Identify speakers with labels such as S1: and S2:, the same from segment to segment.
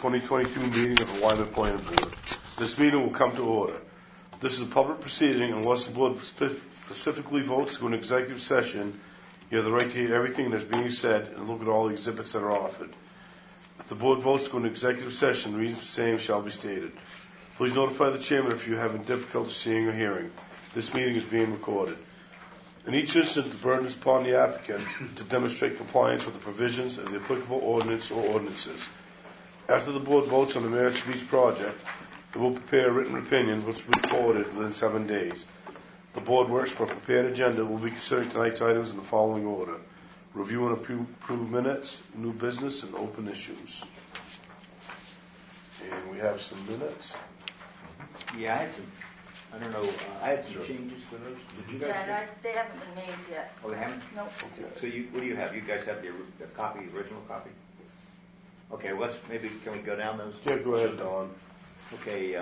S1: 2022 meeting of the Lyman Planning Board. This meeting will come to order. This is a public proceeding. Unless the board specifically votes to go into executive session, you have the right to hear everything that's being said and look at all the exhibits that are offered. If the board votes to go into executive session, the reasons for same shall be stated. Please notify the chairman if you're having difficulty seeing or hearing. This meeting is being recorded. In each instance, the burden is upon the applicant to demonstrate compliance with the provisions of the applicable ordinance or ordinances. After the board votes on the merits of each project, it will prepare a written opinion which will be forwarded within 7 days. The board works for a prepared agenda. Will be considering tonight's items in the following order: review and approve minutes, new business, and open issues. And we have some minutes.
S2: Yeah, I don't know, I had some changes to those. Did you guys?
S3: Yeah, they haven't been made yet.
S2: Oh, they haven't?
S3: Nope.
S2: Okay. So what do you have? You guys have the copy, the original copy? Okay, can we go down those?
S1: Yeah, go ahead, Don.
S2: Okay.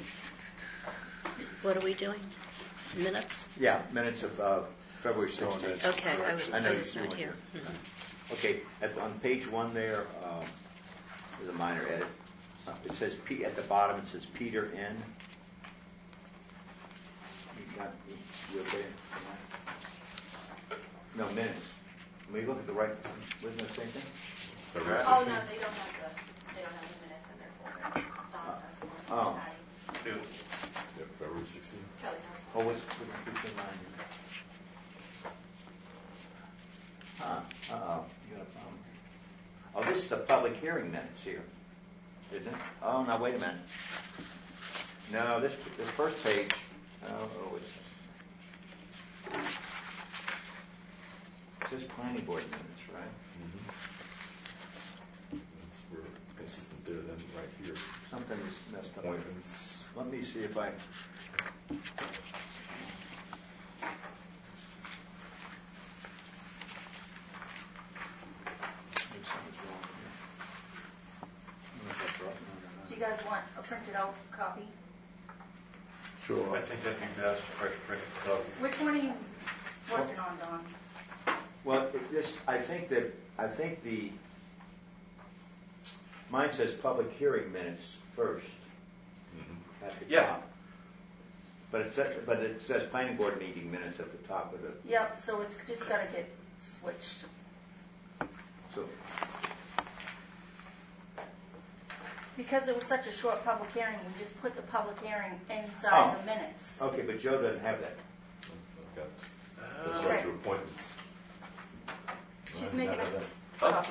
S4: What are we doing? Minutes?
S2: Yeah, minutes of February 16th.
S4: Okay,
S2: I know
S4: I was not
S2: you
S4: here.
S2: Okay, on page 1 there, there's a minor edit. It says at the bottom. It says Peter N. You okay? No, minutes. When you look at the right, wasn't that the same thing?
S3: Oh, no, they don't have the minutes in their folder. Don has the one.
S2: Oh.
S5: Yeah, February 16th.
S3: Kelly has
S2: Oh,
S3: one.
S2: what's the line here? Uh-oh, you got a problem here. Oh, this is the public hearing minutes here, isn't it? Oh, no, wait a minute. No, this first page, it says planning board minutes, right?
S5: We're consistent there then, right here.
S2: Something is messed up.
S5: Appointments.
S2: Let me see if I... Maybe something's wrong here.
S3: Do you guys want a printed out copy?
S1: Sure.
S6: I think that'd be best, fresh printed copy.
S3: Which one are you working on, Don?
S2: Well, I think mine says public hearing minutes first. At the
S6: Yeah.
S2: top. But it says planning board meeting minutes at the top of the.
S3: Yep, so it's just got to get switched.
S2: So
S3: Because it was such a short public hearing, we just put the public hearing inside the minutes.
S2: okay, but Joe doesn't have that.
S5: I've got those
S3: Okay.
S5: right to appointments.
S3: She's making a
S6: Oh.
S3: copy.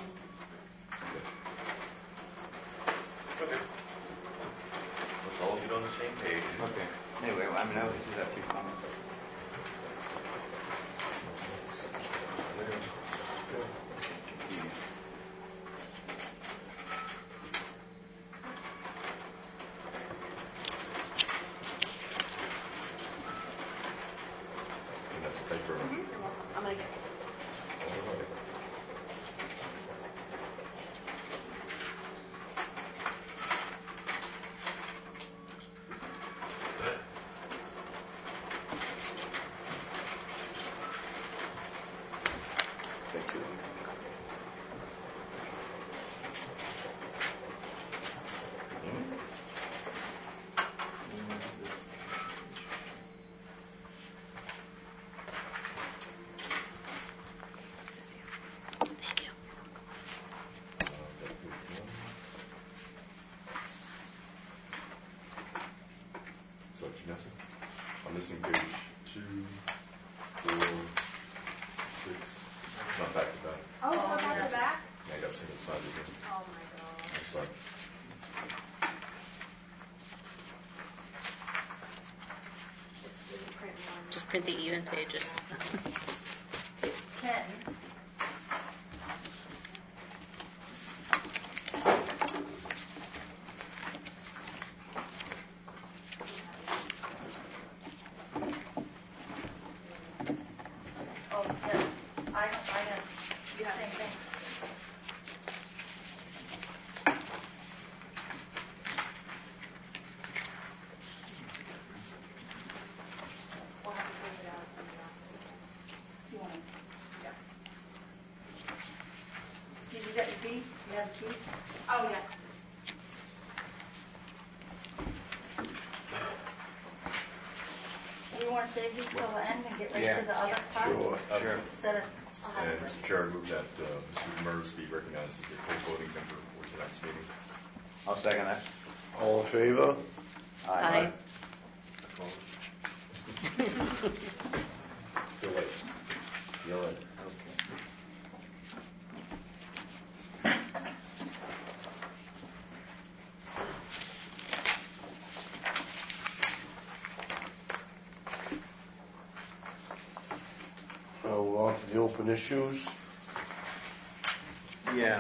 S6: Okay. Let's all get on the same page.
S2: Okay. Anyway, I mean, I was just a few comments.
S5: And that's the paper.
S4: I'm going to get
S5: All right.
S1: Thank you.
S4: Thank you.
S5: So, Janessa, I'm missing page 2, 4, 6. It's not back to back.
S7: Oh, so
S3: Oh,
S7: back
S3: yes.
S7: to back?
S5: Yeah, I got single sided again.
S7: Oh my god.
S5: I'm sorry.
S7: Just didn't print one.
S4: Just print the even pages.
S3: Ken, oh, yeah, I know, same thing.
S7: We'll have to print it out in the office.
S3: You want to, yeah. Did you get your key? You have a key?
S7: Oh, yeah.
S3: save these till the end and get right
S2: Yeah.
S3: to the other part?
S1: Sure.
S2: Sure.
S3: Instead of,
S7: I'll have
S5: And
S7: it ready.
S5: Mr. Chair, I move that Mr. Demers be recognized as a full voting member for tonight's meeting.
S2: I'll second that.
S1: All in favor?
S4: Aye.
S5: Feel late. Feel late.
S2: Okay.
S1: We're on to the open issues.
S2: Yeah.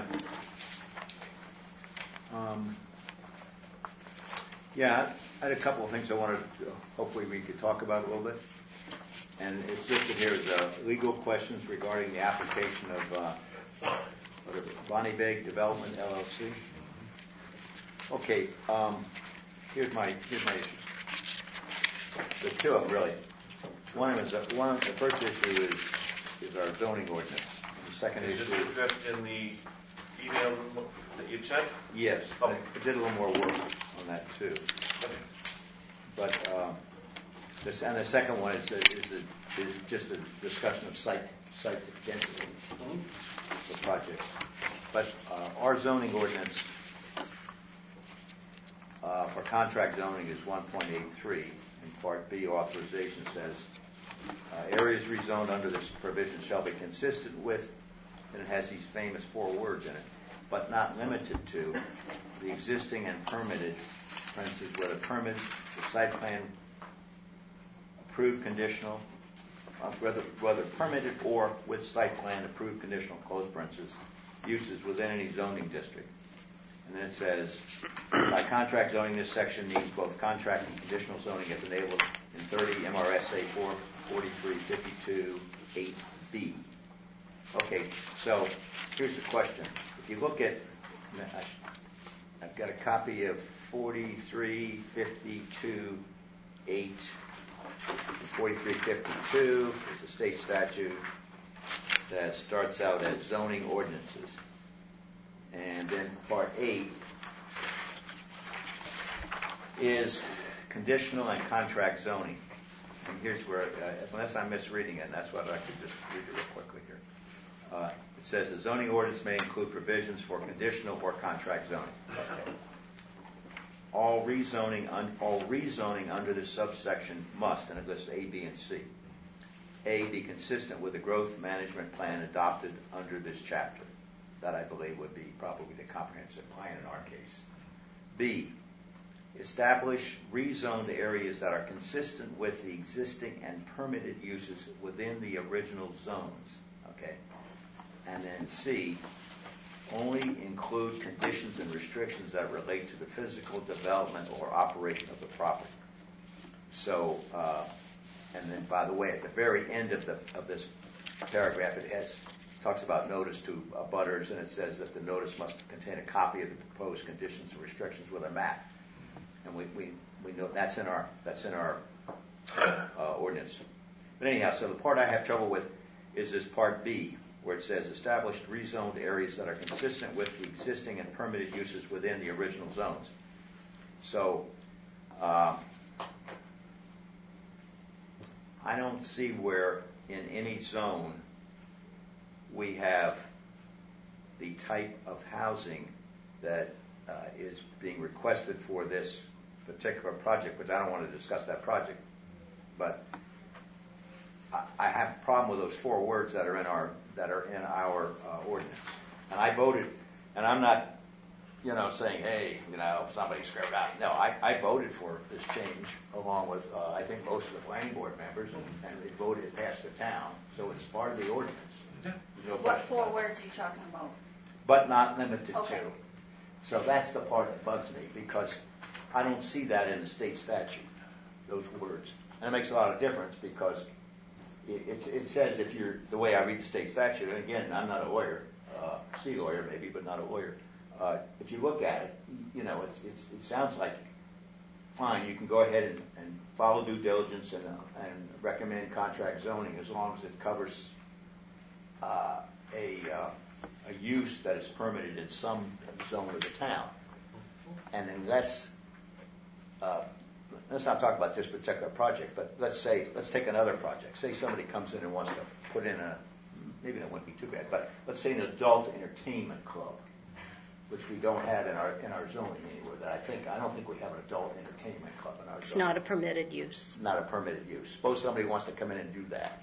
S2: Yeah, I had a couple of things I wanted to, hopefully we could talk about a little bit. And it's listed here as legal questions regarding the application of, what is it, Bonnie Big Development LLC. Okay, here's my issue. There's two of them, really. The first issue is our zoning ordinance. The second
S6: Is
S2: issue
S6: this addressed in the email that you sent?
S2: yes,
S6: Oh.
S2: I did a little more work on that too.
S6: Okay.
S2: But and the second one is just a discussion of site density, the project. But our zoning ordinance for contract zoning is 1.83, and Part B authorization says areas rezoned under this provision shall be consistent with, and it has these famous 4 words in it, but not limited to the existing and permitted, for instance, whether permitted, the site plan approved conditional, whether permitted or with site plan approved conditional, close parentheses, uses within any zoning district. And then it says, by contract zoning, this section means both contract and conditional zoning as enabled in 30 MRSA 44352 8B. Okay, so here's the question. If you look at, I've got a copy of 4352 8. 4352 is a state statute that starts out as zoning ordinances. And then Part 8 is conditional and contract zoning. And here's where, unless I'm misreading it, and that's what I could just read it real quickly here. It says the zoning ordinance may include provisions for conditional or contract zoning. Okay. All rezoning under this subsection must, and it lists A, B, and C. A, be consistent with the growth management plan adopted under this chapter. That, I believe, would be probably the comprehensive plan in our case. B, establish rezoned areas that are consistent with the existing and permitted uses within the original zones. Okay. And then C, only include conditions and restrictions that relate to the physical development or operation of the property. So, and then, by the way, at the very end of this paragraph, it talks about notice to abutters, and it says that the notice must contain a copy of the proposed conditions and restrictions with a map. And we know that's in our ordinance. But anyhow, so the part I have trouble with is this Part B, where it says established rezoned areas that are consistent with the existing and permitted uses within the original zones. So I don't see where in any zone we have the type of housing that is being requested for this particular project, which I don't want to discuss that project, but I have a problem with those 4 words that are in our ordinance. And I voted, and I'm not, saying, hey, somebody screwed out. No, I voted for this change along with, I think, most of the planning board members, and they voted it passed the town. So it's part of the ordinance. There's no
S3: what
S2: question
S3: 4
S2: about it.
S3: words are you talking about?
S2: But not limited
S3: Okay.
S2: to. So that's the part that bugs me, because I don't see that in the state statute, those words. And it makes a lot of difference, because it says, if you're, the way I read the state statute, and again, I'm not a lawyer, C lawyer maybe, but not a lawyer. If you look at it, it sounds like, fine, you can go ahead and follow due diligence and recommend contract zoning as long as it covers a use that is permitted in some zone of the town. And unless, let's not talk about this particular project, but let's take another project. Say somebody comes in and wants to put in maybe that wouldn't be too bad, but let's say an adult entertainment club, which we don't have in our zoning anywhere. I don't think we have an adult entertainment club in our
S4: It's
S2: zoning.
S4: not a permitted use.
S2: Not a permitted use. Suppose somebody wants to come in and do that.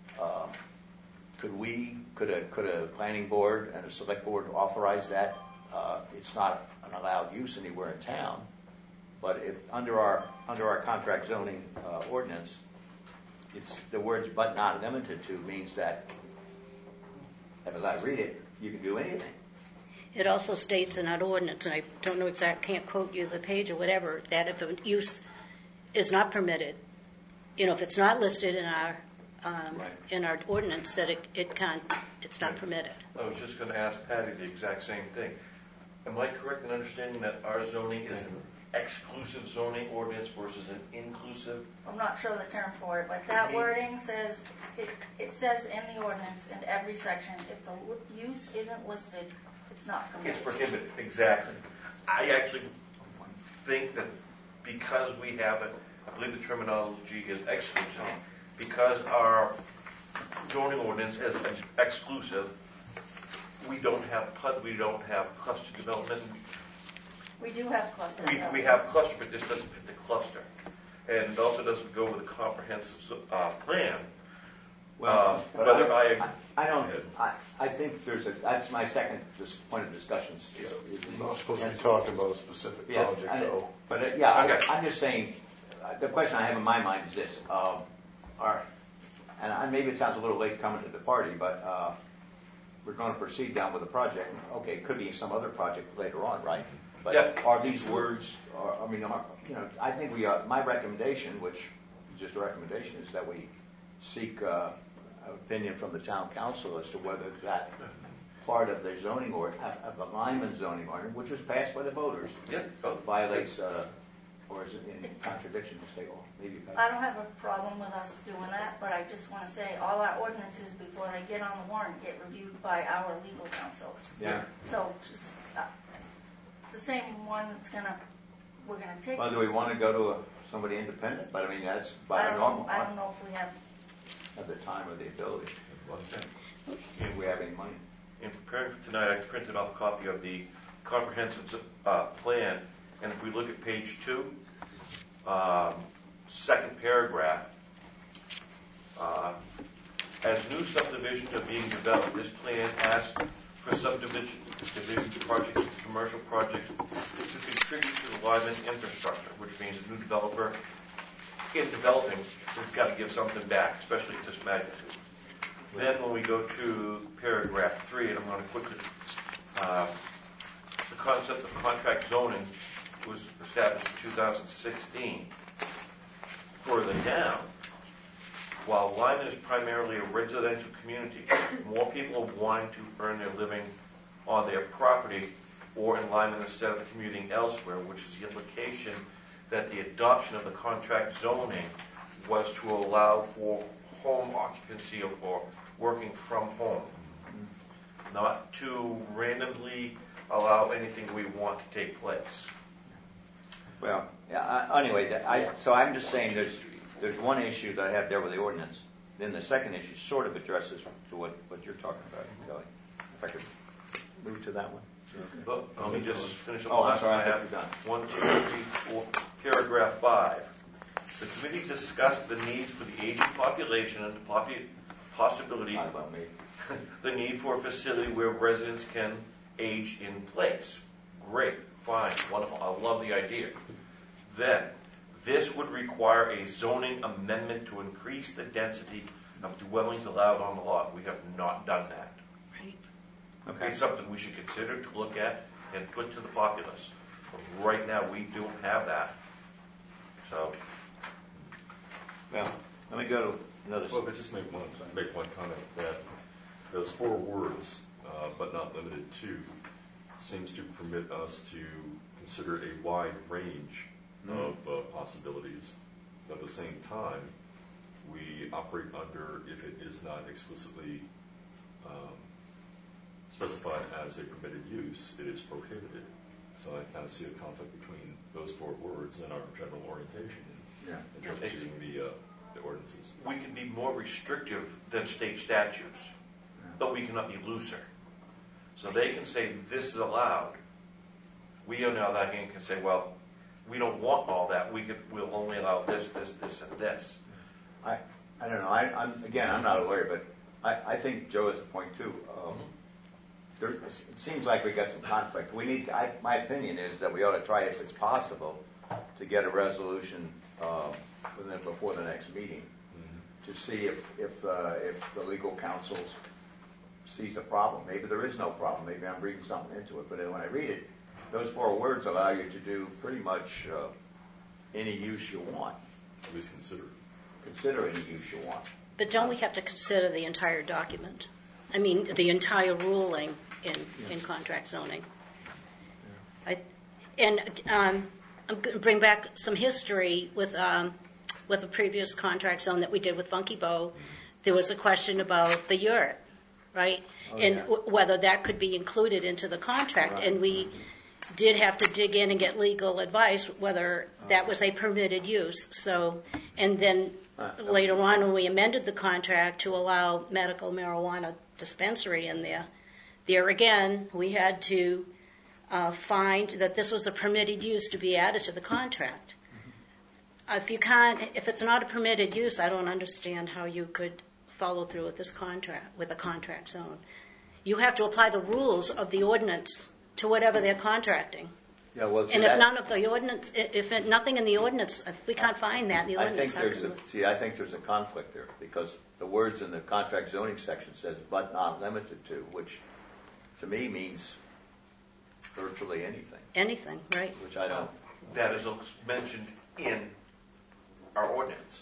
S2: Could a planning board and a select board authorize that? It's not an allowed use anywhere in town, but if under our contract zoning ordinance, it's the words "but not limited to" means that, as I read it, you can do anything.
S4: It also states in that ordinance, and I don't know exactly, can't quote you the page or whatever, that if a use is not permitted, if it's not listed in our in our ordinance, that it's not permitted.
S6: I was just going to ask Patty the exact same thing. Am I correct in understanding that our zoning is an exclusive zoning ordinance versus an inclusive?
S3: I'm not sure the term for it, but that wording says, it says in the ordinance, in every section, if the use isn't listed, it's not permitted.
S6: It's prohibited, exactly. I actually think that because we have it, I believe the terminology is exclusive, because our zoning ordinance is exclusive, we don't have cluster development.
S3: We do have cluster
S6: We
S3: development.
S6: have cluster, but this doesn't fit the cluster. And it also doesn't go with a comprehensive plan.
S2: But
S6: whether
S2: I think that's my second point of discussion still.
S1: We're not supposed to be talking about a specific project, though.
S2: But I'm just saying, the question I have in my mind is this. And maybe it sounds a little late coming to the party, but we're going to proceed down with the project. Okay, it could be some other project later on, right? But are these words, I think my recommendation, which is just a recommendation, is that we seek opinion from the town council as to whether that part of the zoning of the Lyman zoning ordinance, which was passed by the voters, violates or is it in contradiction to state law? Maybe
S3: I don't have a problem with us doing that, but I just want to say all our ordinances before they get on the warrant get reviewed by our legal counsel.
S2: Yeah.
S3: So just the same one we're gonna take.
S2: Well, do we want to go to somebody independent? But I mean, that's by normal.
S3: I don't know if we have.
S2: At the time or the ability. If we have any money.
S6: In preparing for tonight, I printed off a copy of the comprehensive plan, and if we look at page 2, second paragraph, as new subdivisions are being developed, this plan asks for subdivision projects and commercial projects to contribute to the Lyman infrastructure, which means a new developer in developing has got to give something back, especially at this magnitude. Then when we go to paragraph 3, and I'm going to quickly, the concept of contract zoning was established in 2016. Further down, while Lyman is primarily a residential community, more people are wanting to earn their living on their property or in Lyman instead of commuting elsewhere, which is the implication that the adoption of the contract zoning was to allow for home occupancy or working from home, not to randomly allow anything we want to take place.
S2: Well, anyway, so I'm just saying there's one issue that I have there with the ordinance. Then the second issue sort of addresses to what you're talking about, Kelly. If I could move to that one.
S6: But let me just finish up.
S2: Oh, I'm
S6: last
S2: sorry,
S6: one
S2: I
S6: I
S2: thought
S6: have.
S2: you were done.
S6: 1, 2, 3, 4, paragraph 5. The committee discussed the needs for the aging population and the possibility,
S2: Not about me.
S6: the need for a facility where residents can age in place. Great, fine, wonderful. I love the idea. Then, this would require a zoning amendment to increase the density of dwellings allowed on the lot. We have not done that.
S4: Right.
S2: Okay.
S6: It's something we should consider to look at and put to the populace. But right now, we don't have that. So,
S2: Well, let me go to another.
S5: Well, but just make one comment that those 4 words, but not limited to, seems to permit us to consider a wide range of possibilities. At the same time, we operate under, if it is not explicitly specified as a permitted use, it is prohibited. So I kind of see a conflict between those 4 words and our general orientation in
S2: Yeah.
S5: interpreting the ordinances.
S6: We can be more restrictive than state statutes, but we cannot be looser. So they can say this is allowed. We on the other hand can say, well, we don't want all that. We'll only allow this, this, this, and this.
S2: I don't know. I'm not a lawyer, but I think Joe has a point too. It seems like we got some conflict. My opinion is that we ought to try, if it's possible, to get a resolution before the next meeting to see if the legal counsel sees a problem. Maybe there is no problem. Maybe I'm reading something into it. But when I read it, those 4 words allow you to do pretty much any use you want.
S5: At least consider it.
S2: Consider any use you want.
S4: But don't we have to consider the entire document? I mean, the entire ruling in contract zoning. I'm going to bring back some history with a previous contract zone that we did with Funky Bow. There was a question about the yurt, right? Whether that could be included into the contract.
S2: Right.
S4: And we did have to dig in and get legal advice whether that was a permitted use. So, and then later on when we amended the contract to allow medical marijuana dispensary in there again, we had to find that this was a permitted use to be added to the contract. If it's not a permitted use, I don't understand how you could follow through with this contract, with a contract zone. You have to apply the rules of the ordinance to whatever they're contracting.
S2: Yeah, well,
S4: And if none of the ordinance, nothing in the ordinance, if we can't find that in the
S2: I
S4: ordinance.
S2: think there's a conflict there because the words in the contract zoning section says "but not limited to," which to me means virtually anything.
S4: Anything, right?
S2: Which I don't.
S6: That is mentioned in our ordinance.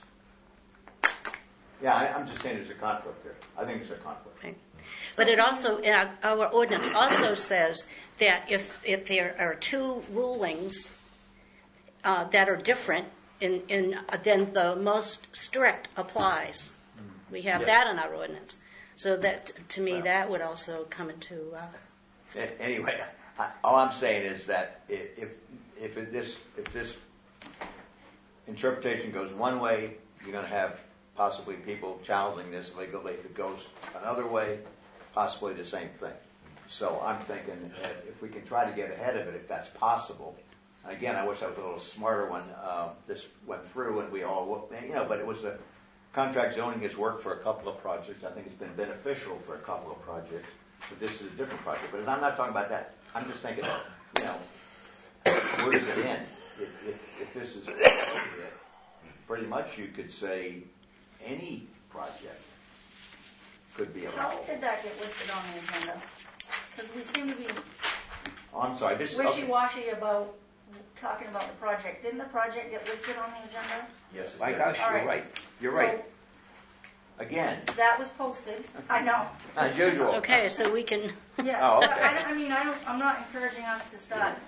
S2: Yeah, I'm just saying there's a conflict there. I think there's a conflict.
S4: Right. But it also, our ordinance also says that if there are 2 rulings that are different, then the most strict applies. We have that in our ordinance. So that, to me, that would also come into...
S2: Anyway, all I'm saying is that if this interpretation goes one way, you're going to have possibly people challenging this legally. If it goes another way, possibly the same thing. So I'm thinking if we can try to get ahead of it, if that's possible. And again, I wish I was a little smarter when this went through and we all, but it was a contract zoning has worked for a couple of projects. I think it's been beneficial for a couple of projects. But this is a different project. But I'm not talking about that. I'm just thinking of, where does it end? If this is appropriate, pretty much you could say any project could be
S3: How
S2: allowed.
S3: did that get listed on the agenda? Because we seem to be
S2: Oh, I'm sorry.
S3: wishy-washy about talking about the project. Didn't the project get listed on the agenda?
S6: Yes, it
S2: My
S6: did.
S2: gosh,
S3: All
S2: you're
S3: right.
S2: right. You're
S3: So
S2: right. Again,
S3: that was posted. I know.
S2: as usual.
S4: Okay, so we can...
S3: Yeah.
S2: Oh,
S3: But
S2: okay.
S3: I'm not encouraging us to start.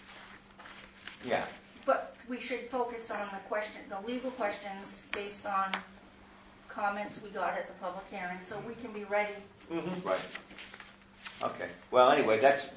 S2: Yeah.
S3: But we should focus on the legal questions based on comments we got at the public hearing, so we can be ready.
S2: Right. Okay. Well, anyway,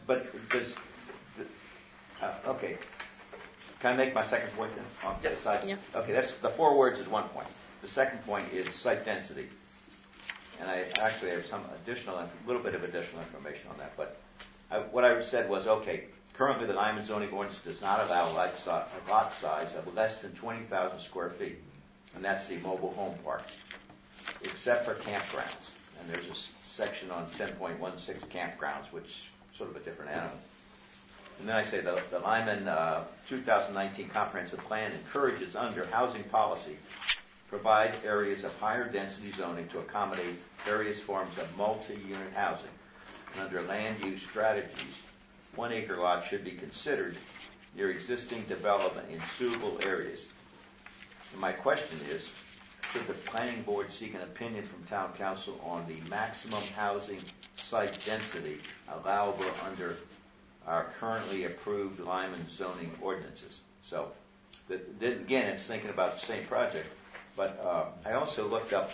S2: okay. Can I make my second point then? On
S6: Yes.
S2: the side?
S4: Yeah.
S2: Okay, that's the 4 words is one point. The second point is site density. And I actually have a little bit of additional information on that. But what I said was, okay, currently the Lyman zoning ordinance does not allow a lot size of less than 20,000 square feet. And that's the mobile home park, except for campgrounds. And there's a section on 10.16 campgrounds, which is sort of a different animal. And then I say the Lyman 2019 comprehensive plan encourages under housing policy provide areas of higher density zoning to accommodate various forms of multi-unit housing. And under land use strategies, 1 acre lots should be considered near existing development in suitable areas. And my question is, should the planning board seek an opinion from town council on the maximum housing site density allowable under our currently approved Lyman zoning ordinances? So, again, it's thinking about the same project. But I also went to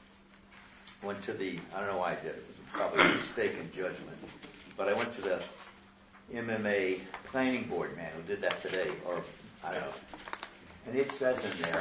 S2: I don't know why I did it. It was probably a mistaken judgment. But I went to the MMA planning board man who did that today, or I don't know. And it says in there,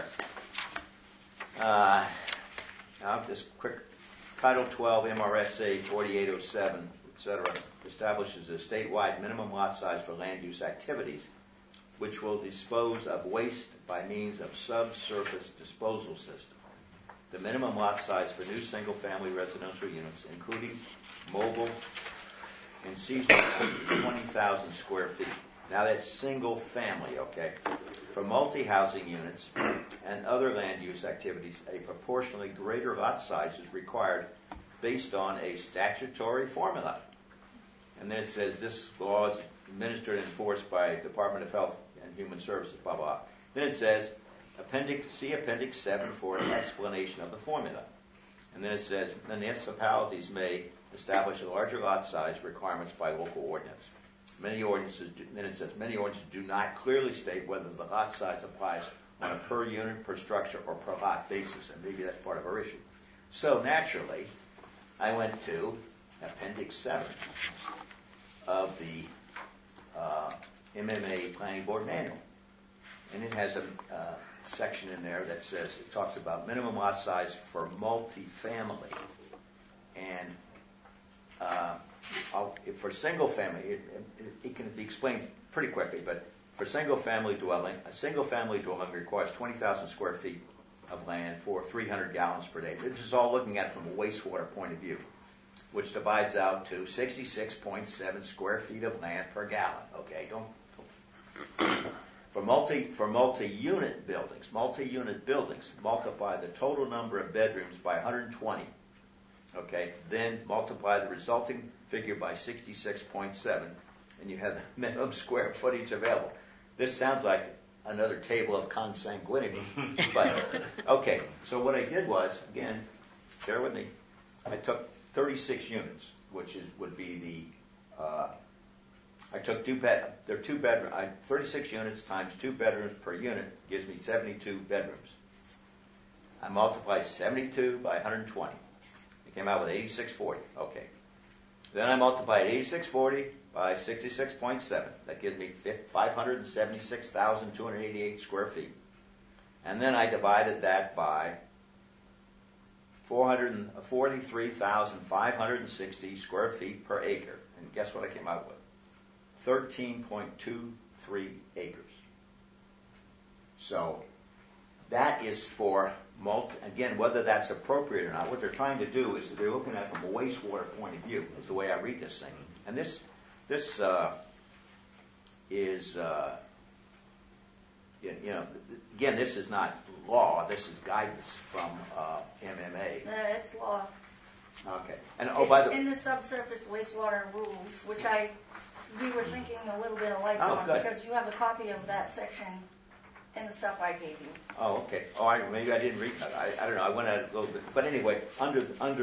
S2: now this quick, Title 12 MRSA 4807, etc., establishes a statewide minimum lot size for land use activities, which will dispose of waste by means of subsurface disposal system. The minimum lot size for new single-family residential units, including mobile and seasonal, is 20,000 square feet. Now that's single family, okay? For multi-housing units and other land use activities, a proportionally greater lot size is required based on a statutory formula. And then it says this law is administered and enforced by Department of Health and Human Services, blah, blah. Then it says, see Appendix 7 for an explanation of the formula. And then it says, municipalities may establish a larger lot size requirements by local ordinance. Many ordinances do not clearly state whether the lot size applies on a per unit, per structure, or per lot basis, and maybe that's part of our issue. So naturally, I went to Appendix 7 of the MMA Planning Board Manual. And it has a section in there that says, it talks about minimum lot size for multifamily. And for single family, it can be explained pretty quickly, but for single family dwelling, a single family dwelling requires 20,000 square feet of land for 300 gallons per day. This is all looking at it from a wastewater point of view, which divides out to 66.7 square feet of land per gallon. Okay, For multi-unit buildings, multiply the total number of bedrooms by 120. Okay, then multiply the resulting figure by 66.7, and you have the minimum square footage available. This sounds like another table of consanguinity, but okay. So what I did was, again, bear with me. I took 36 units, which would be the. I took they're 2 bedroom. 36 units times 2 bedrooms per unit gives me 72 bedrooms. I multiplied 72 by 120. It came out with 8640. Okay. Then I multiplied 8640 by 66.7. That gives me 576,288 square feet. And then I divided that by 443,560 square feet per acre. And guess what I came out with? 13.23 acres. So that is for again, whether that's appropriate or not, what they're trying to do is they're looking at it from a wastewater point of view, is the way I read this thing. And this is, again, this is not law, this is guidance from MMA.
S3: It's law.
S2: Okay. And
S3: It's in the subsurface wastewater rules, which we were thinking a little bit alike on,
S2: good.
S3: because you have a copy of that section in the stuff I gave you.
S2: Oh, okay. Maybe I didn't read that. I don't know. I went at it a little bit. But anyway, under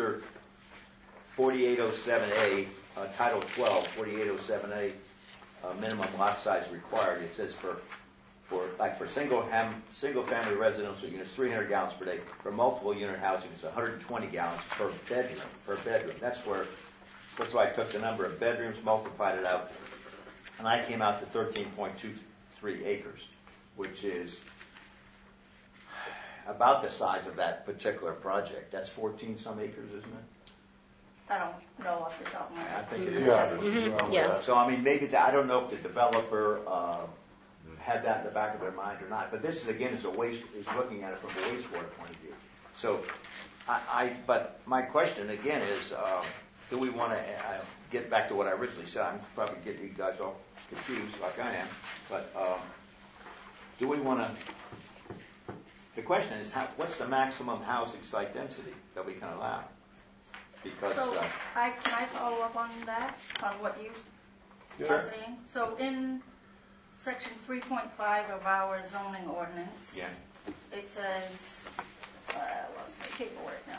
S2: 4807A, Title 12, 4807A, minimum lot size required. It says for single family residential units, 300 gallons per day. For multiple unit housing, it's 120 gallons per bedroom. That's why I took the number of bedrooms, multiplied it out, and I came out to 13.23 acres, which is about the size of that particular project. That's 14-some acres, isn't it?
S3: I don't know off the top of my
S2: I
S3: head.
S2: think it is.
S4: Yeah.
S2: So, I mean, maybe I don't know if the developer had that in the back of their mind or not. But this is, again, is looking at it from a wastewater point of view. So, but my question, again, is, do we want to get back to what I originally said? I'm probably getting you guys all confused like I am. But do we want to... The question is, what's the maximum housing site density that we can allow? Because
S3: So, can I follow up on that, on what you are saying? So, in section 3.5 of our zoning ordinance,
S2: yeah.
S3: it says, I lost my paperwork now.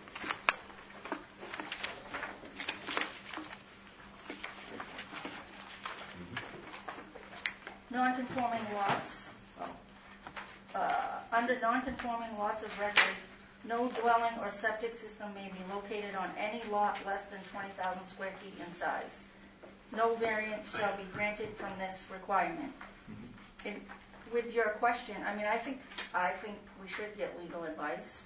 S3: Non-conforming lots. Under non-conforming lots of record, no dwelling or septic system may be located on any lot less than 20,000 square feet in size. No variance shall be granted from this requirement. with your question, I mean, I think we should get legal advice.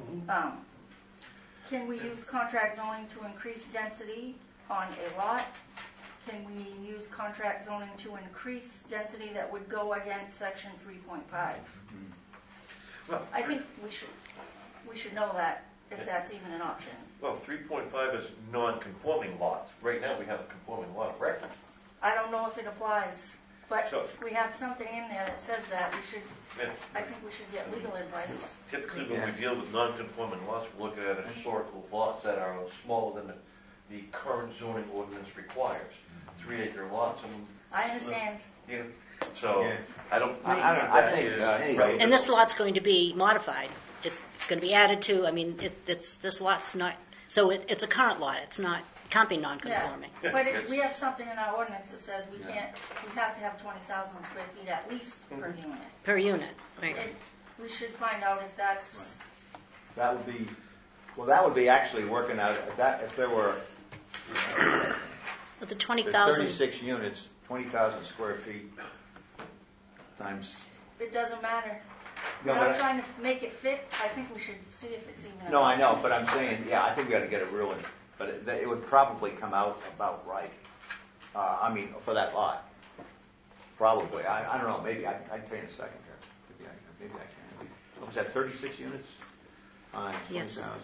S3: Can we use contract zoning to increase density on a lot? Can we use contract zoning to increase density that would go against section 3.5?
S6: Well,
S3: I think we should know that, if that's even an option.
S6: Well, 3.5 is non-conforming lots. Right now, we have a conforming lot of record.
S3: I don't know if it applies, but
S6: So-
S3: we have something in there that says that
S6: Yeah.
S3: I think we should get legal advice.
S6: Typically, when we deal with non-conforming lots, we're looking at historical lots that are smaller than the current zoning ordinance requires. 3-acre lots.
S3: I understand.
S6: Yeah. So
S2: Yeah.
S6: I don't think
S2: I don't-
S6: that
S2: I think,
S6: is
S2: anyway.
S6: relevant.
S4: And this lot's going to be modified. It's going to be added to, I mean, this lot's not, so it's a current lot. It's not, can't be non-conforming.
S3: Yeah, but we have something in our ordinance that says we have to have 20,000 square feet at least per unit.
S4: Per unit, right.
S3: And we should find out if that's,
S2: That would be actually working out, if there were
S4: With the
S2: there's
S4: 20,000,
S2: 36 units, 20,000 square feet times,
S3: it doesn't matter.
S2: No,
S3: We're
S2: but
S3: not trying to make it fit. I think we should see if it's even an
S2: no, I know,
S3: option.
S2: but I'm saying, yeah, I think we got to get a ruling, but it would probably come out about right. For that lot. Probably. I don't know, maybe, I can tell you in a second here. Maybe I can. What was that, 36 units? On
S4: Yes.
S2: 20,000.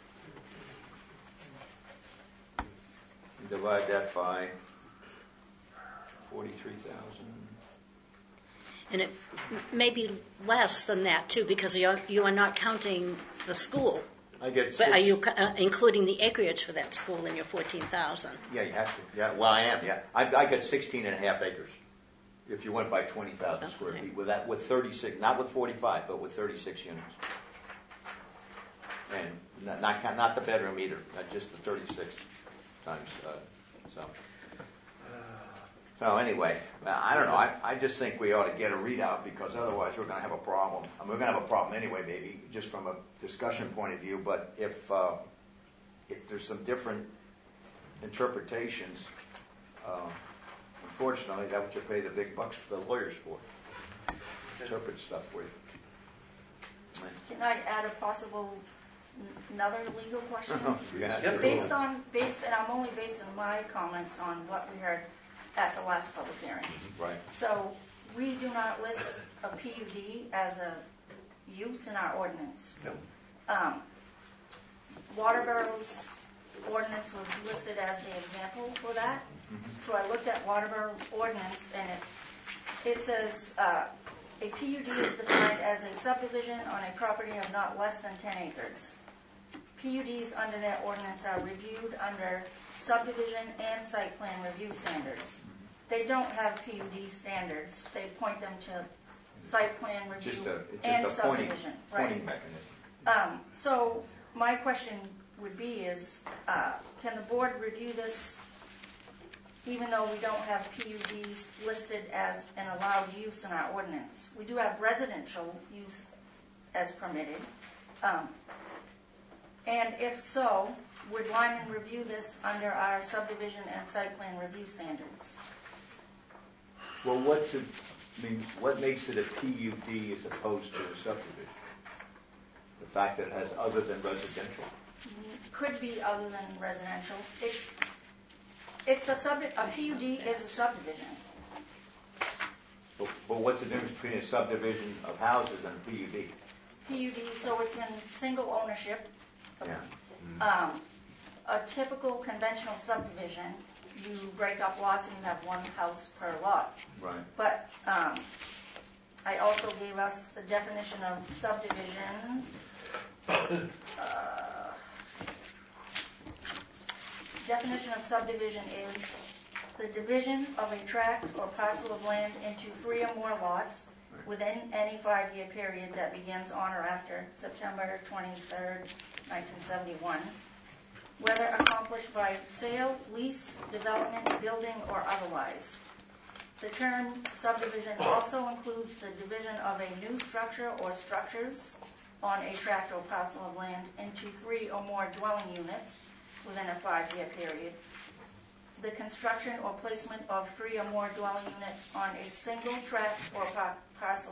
S2: Divide that by 43,000.
S4: and it may be less than that too, because you are not counting the school.
S2: I get
S4: But are
S2: six.
S4: you including the acreage for that school in your 14,000?
S2: Yeah, you have to. Yeah, well, I am, yeah. I got 16 and a half acres. If you went by 20,000 square
S4: Okay.
S2: feet, with 36, not with 45, but with 36 units. And not the bedroom either, not just the 36 times, So anyway, I don't know. I just think we ought to get a readout because otherwise we're going to have a problem. I mean, we're going to have a problem anyway, maybe just from a discussion point of view. But if there's some different interpretations, unfortunately, that's what you pay the big bucks for the lawyers for. Interpret stuff for you.
S3: Can I add a possible another legal question?
S2: Yeah.
S3: Based and I'm only basing my comments on what we heard at the last public hearing.
S2: Right.
S3: So we do not list a PUD as a use in our ordinance. Waterborough's ordinance was listed as the example for that. So I looked at Waterborough's ordinance and it says a PUD is defined as a subdivision on a property of not less than 10 acres. PUDs under that ordinance are reviewed under subdivision and site plan review standards. They don't have PUD standards. They point them to site plan review and
S2: Just a pointing
S3: subdivision.
S2: mechanism.
S3: So my question would be is, can the board review this even though we don't have PUDs listed as an allowed use in our ordinance? We do have residential use as permitted. And if so, would Lyman review this under our subdivision and site plan review standards?
S2: Well, what makes it a PUD as opposed to a subdivision? The fact that it has other than residential.
S3: Could be other than residential. A PUD is a subdivision.
S2: But what's the difference between a subdivision of houses and a PUD?
S3: PUD, so it's in single ownership.
S2: Yeah.
S3: A typical conventional subdivision, you break up lots and you have one house per lot.
S2: Right.
S3: But I also gave us the definition of subdivision. Definition of subdivision is the division of a tract or parcel of land into 3 or more lots within any 5-year period that begins on or after September 23rd, 1971, whether accomplished by sale, lease, development, building, or otherwise. The term subdivision also includes the division of a new structure or structures on a tract or parcel of land into 3 or more dwelling units within a 5-year period. The construction or placement of 3 or more dwelling units on a single tract or parcel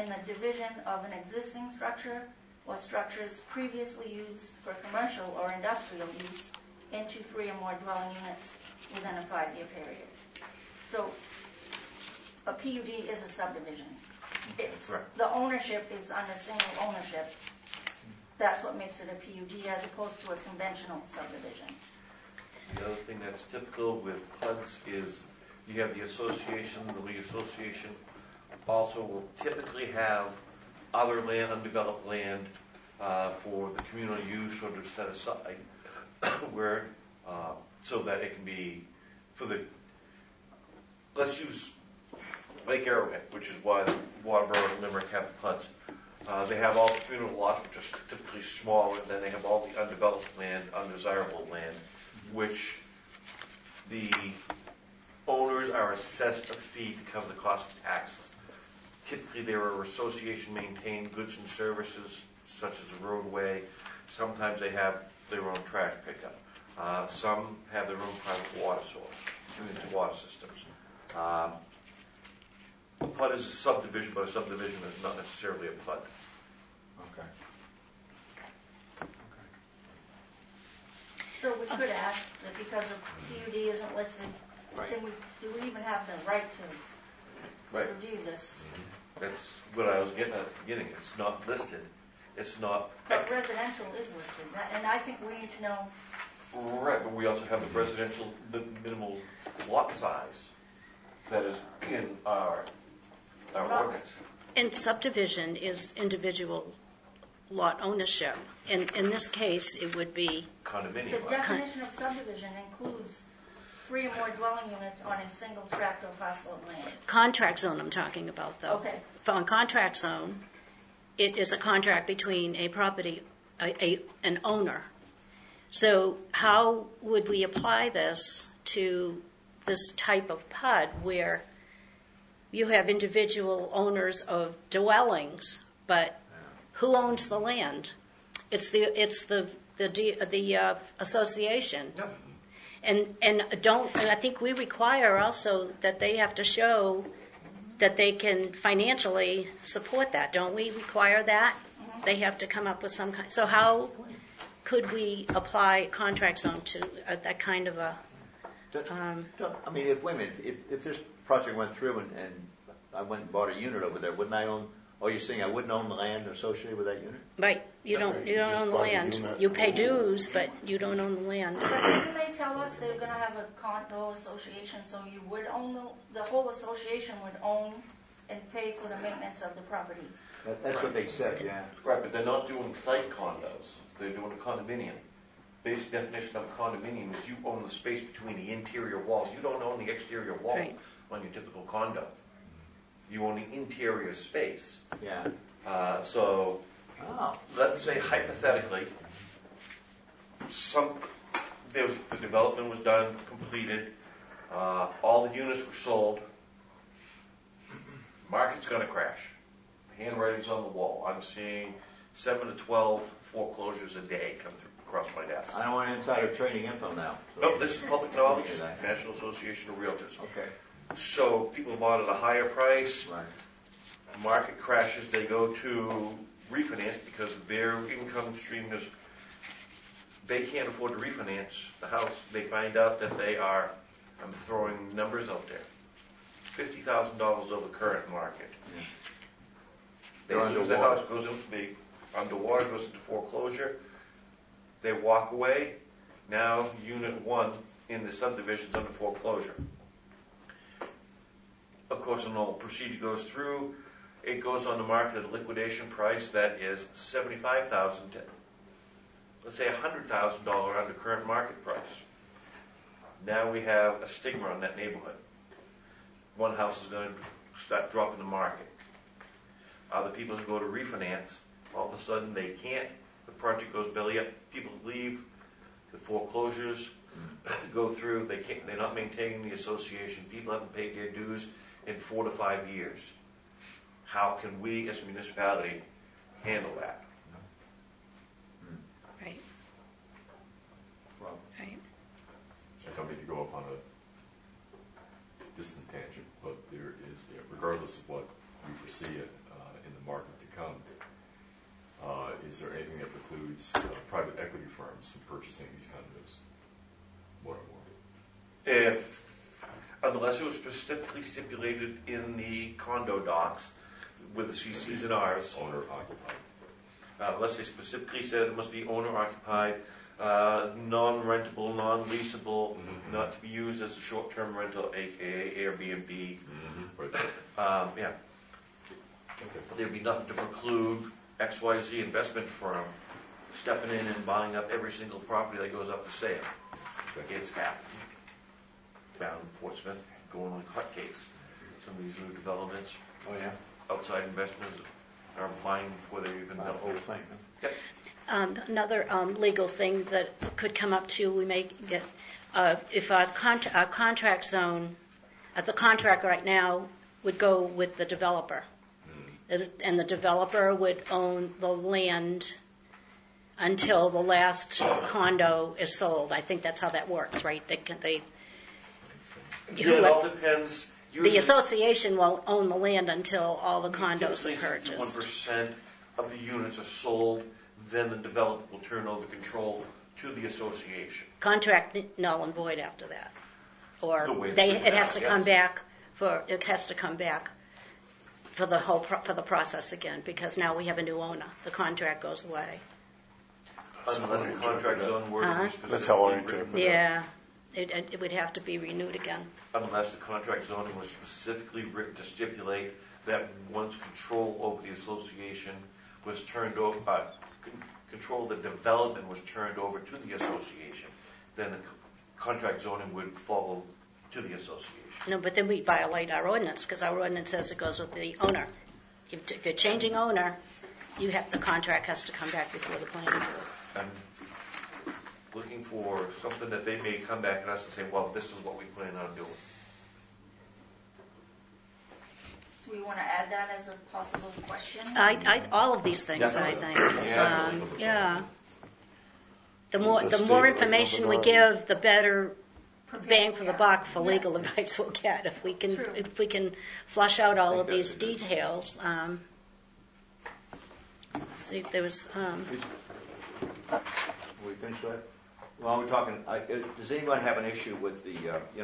S3: in the division of an existing structure or structures previously used for commercial or industrial use into 3 or more dwelling units within a 5-year period. So a PUD is a subdivision.
S6: Correct.
S3: The ownership is under single ownership. That's what makes it a PUD as opposed to a conventional subdivision.
S6: The other thing that's typical with PUDs is you have the association, the league association also will typically have other land, undeveloped land, for the communal use or to set aside, where, so that it can be for the, let's use Lake Arrowhead, which is why Waterboro and Limerick have the PUDs. They have all the communal lots, which are typically small, and then they have all the undeveloped land, undesirable land, which the owners are assessed a fee to cover the cost of taxes. Typically, there are association-maintained goods and services, such as a roadway. Sometimes they have their own trash pickup. Some have their own private water source, community water systems. A PUD is a subdivision, but a subdivision is not necessarily a PUD.
S2: Okay.
S3: So we could ask that because a PUD isn't listed,
S2: Right.
S3: do we even have the right to
S6: Right.
S3: review this?
S6: That's what I was getting at the beginning. It's not listed. It's not.
S3: But residential is listed, and I think we need to know,
S6: Right, but we also have the residential, the minimal lot size that is in our ordinance.
S4: And subdivision is individual lot ownership. In this case, it would be,
S3: the
S6: Condominium. Right?
S3: definition of subdivision includes 3 or more dwelling units on a single tract or parcel of land.
S4: contract zone I'm talking about, though.
S3: Okay.
S4: On contract zone, it is a contract between a property, an owner. So how would we apply this to this type of PUD where you have individual owners of dwellings, but who owns the land? It's the association.
S6: Yep.
S4: And I think we require also that they have to show that they can financially support that. Don't we require that? They have to come up with some kind. So how could we apply contract zone to that kind of a?
S2: I mean, wait a minute, if this project went through and I went and bought a unit over there, wouldn't I own? Oh, you're saying I wouldn't own the land associated with that unit?
S4: Right, you don't
S1: Just
S4: own the
S1: buy the
S4: land.
S1: unit.
S4: You pay dues, but you don't own the land.
S3: But didn't they tell us they were going to have a condo association, so you would own the whole association would own and pay for the maintenance of the property?
S2: That's what they said, yeah.
S6: Right, but they're not doing site condos. They're doing a condominium. Basic definition of a condominium is you own the space between the interior walls. You don't own the exterior walls
S4: Right.
S6: on your typical condo. You own the interior space.
S2: Yeah.
S6: So
S2: Oh.
S6: let's say hypothetically, the development was done, completed, all the units were sold. Market's going to crash. Handwriting's on the wall. I'm seeing 7 to 12 foreclosures a day come through across my desk.
S2: I don't want insider trading info now. So
S6: Nope, this is public knowledge.
S2: Okay, that.
S6: National Association of Realtors.
S2: Okay.
S6: So people bought at a higher price.
S2: Right.
S6: Market crashes, they go to refinance because their income stream is, they can't afford to refinance the house. They find out that they are, I'm throwing numbers out there, $50,000 over current market.
S2: Yeah.
S6: They
S2: They're
S6: lose the
S2: underwater.
S6: house, goes into underwater, goes into foreclosure. They walk away. Now unit 1 in the subdivision's under foreclosure. Of course, a normal procedure goes through. It goes on the market at a liquidation price that is $75,000 to, let's say, $100,000 under current market price. Now we have a stigma on that neighborhood. One house is going to start dropping the market. Other people who go to refinance, all of a sudden they can't. The project goes belly up. People leave. The foreclosures go through. They can't. They're not maintaining the association. People haven't paid their dues in 4 to 5 years. How can we, as a municipality, handle that?
S4: Right,
S2: Well,
S4: right.
S5: I don't mean to go off on a distant tangent, but there is, regardless of what we foresee in the precludes private equity firms from purchasing these condos. More and more.
S6: Unless it was specifically stipulated in the condo docs with the CCs and Rs,
S5: Owner occupied.
S6: unless they specifically said it must be owner occupied, non-rentable, non-leasable, not to be used as a short-term rental, aka Airbnb.
S5: Right.
S6: Yeah,
S5: Okay.
S6: there'd be nothing to preclude XYZ investment firm stepping in and buying up every single property that goes up for sale.
S5: Okay.
S6: It's happened down in Portsmouth, going like hotcakes. Some of these new developments,
S2: Oh, yeah.
S6: outside investors are buying before they're even
S2: The
S6: built.
S2: whole thing.
S6: Yep.
S4: Another legal thing that could come up too, we may get, if our contract zone, the contract right now would go with the developer. And the developer would own the land until the last condo is sold. I think that's how that works, right?
S6: Yeah, it all depends.
S4: The association won't own the land until all the condos are
S6: Typically,
S4: purchased.
S6: 51% of the units are sold, then the developer will turn over control to the association.
S4: Contract null and void after that. Or
S6: The way it's
S4: it
S6: written
S4: has
S6: out,
S4: to come
S6: yes.
S4: back for the process again, because now we have a new owner. The contract goes away.
S6: Unless the contract zone were to be specifically
S1: That's how I
S6: written.
S1: interpret it.
S4: Yeah, it would have to be renewed again.
S6: Unless the contract zoning was specifically written to stipulate that once control over the association was turned over, control of the development was turned over to the association, then the contract zoning would follow to the association.
S4: No, but then we violate our ordinance, because our ordinance says it goes with the owner. If you're changing owner, the contract has to come back before the planning board.
S6: I'm looking for something that they may come back at us and say, well, this is what we plan on doing.
S3: Do we want to add that as a possible question?
S4: All of these things, I think.
S2: Yeah.
S4: Yeah. The more information we give, the better bang for the buck for legal advice we'll get. If we can flush out all of these details. See, there was.
S2: We finished that? Well, we're talking, does anyone have an issue with the,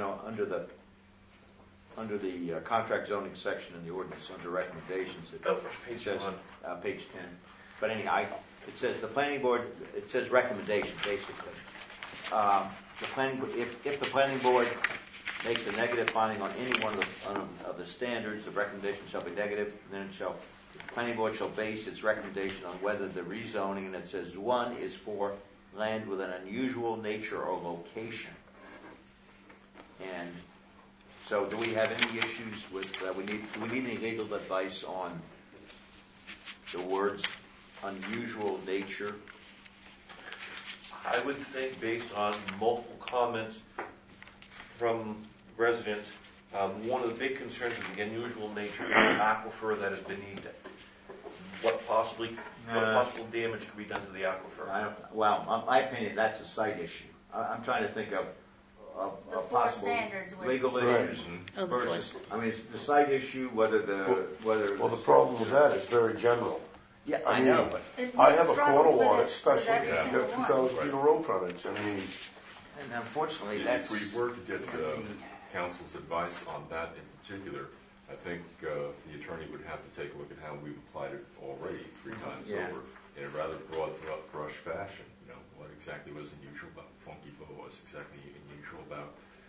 S2: under the contract zoning section in the ordinance, under recommendations? It says, page 10. But anyhow, it says the planning board, it says recommendation, basically. If the planning board makes a negative finding on any one of the standards, the recommendation shall be negative, and then the planning board shall base its recommendation on whether the rezoning, and it says one is for land with an unusual nature or location. And so do we have any issues with, do we need any legal advice on the words unusual nature?
S6: I would think based on multiple comments from residents, one of the big concerns with the unusual nature is the aquifer that is beneath it. What possible damage could be done to the aquifer?
S2: My opinion, that's a site issue. I'm trying to think of
S3: The four
S2: possible
S3: standards would-
S2: legal issues
S4: Oh, the
S2: versus.
S4: four.
S2: I mean, it's the site issue, whether.
S1: Well, the problem with that is very general.
S2: Yeah,
S1: I
S2: I know,
S1: mean-
S2: but
S1: I
S3: We
S1: have a
S3: struggle
S1: corner
S3: with
S1: lot,
S3: it
S1: especially
S3: with every
S1: if
S3: single
S1: you've got
S3: one.
S1: 2,000 feet of road frontage. I mean,
S2: and unfortunately, that's.
S5: If we were to get council's advice on that in particular, I think the attorney would have to take a look at how we've applied it already 3 times
S2: Yeah.
S5: over in a rather broad brush fashion. What exactly was unusual about Funky Bow? What was exactly unusual about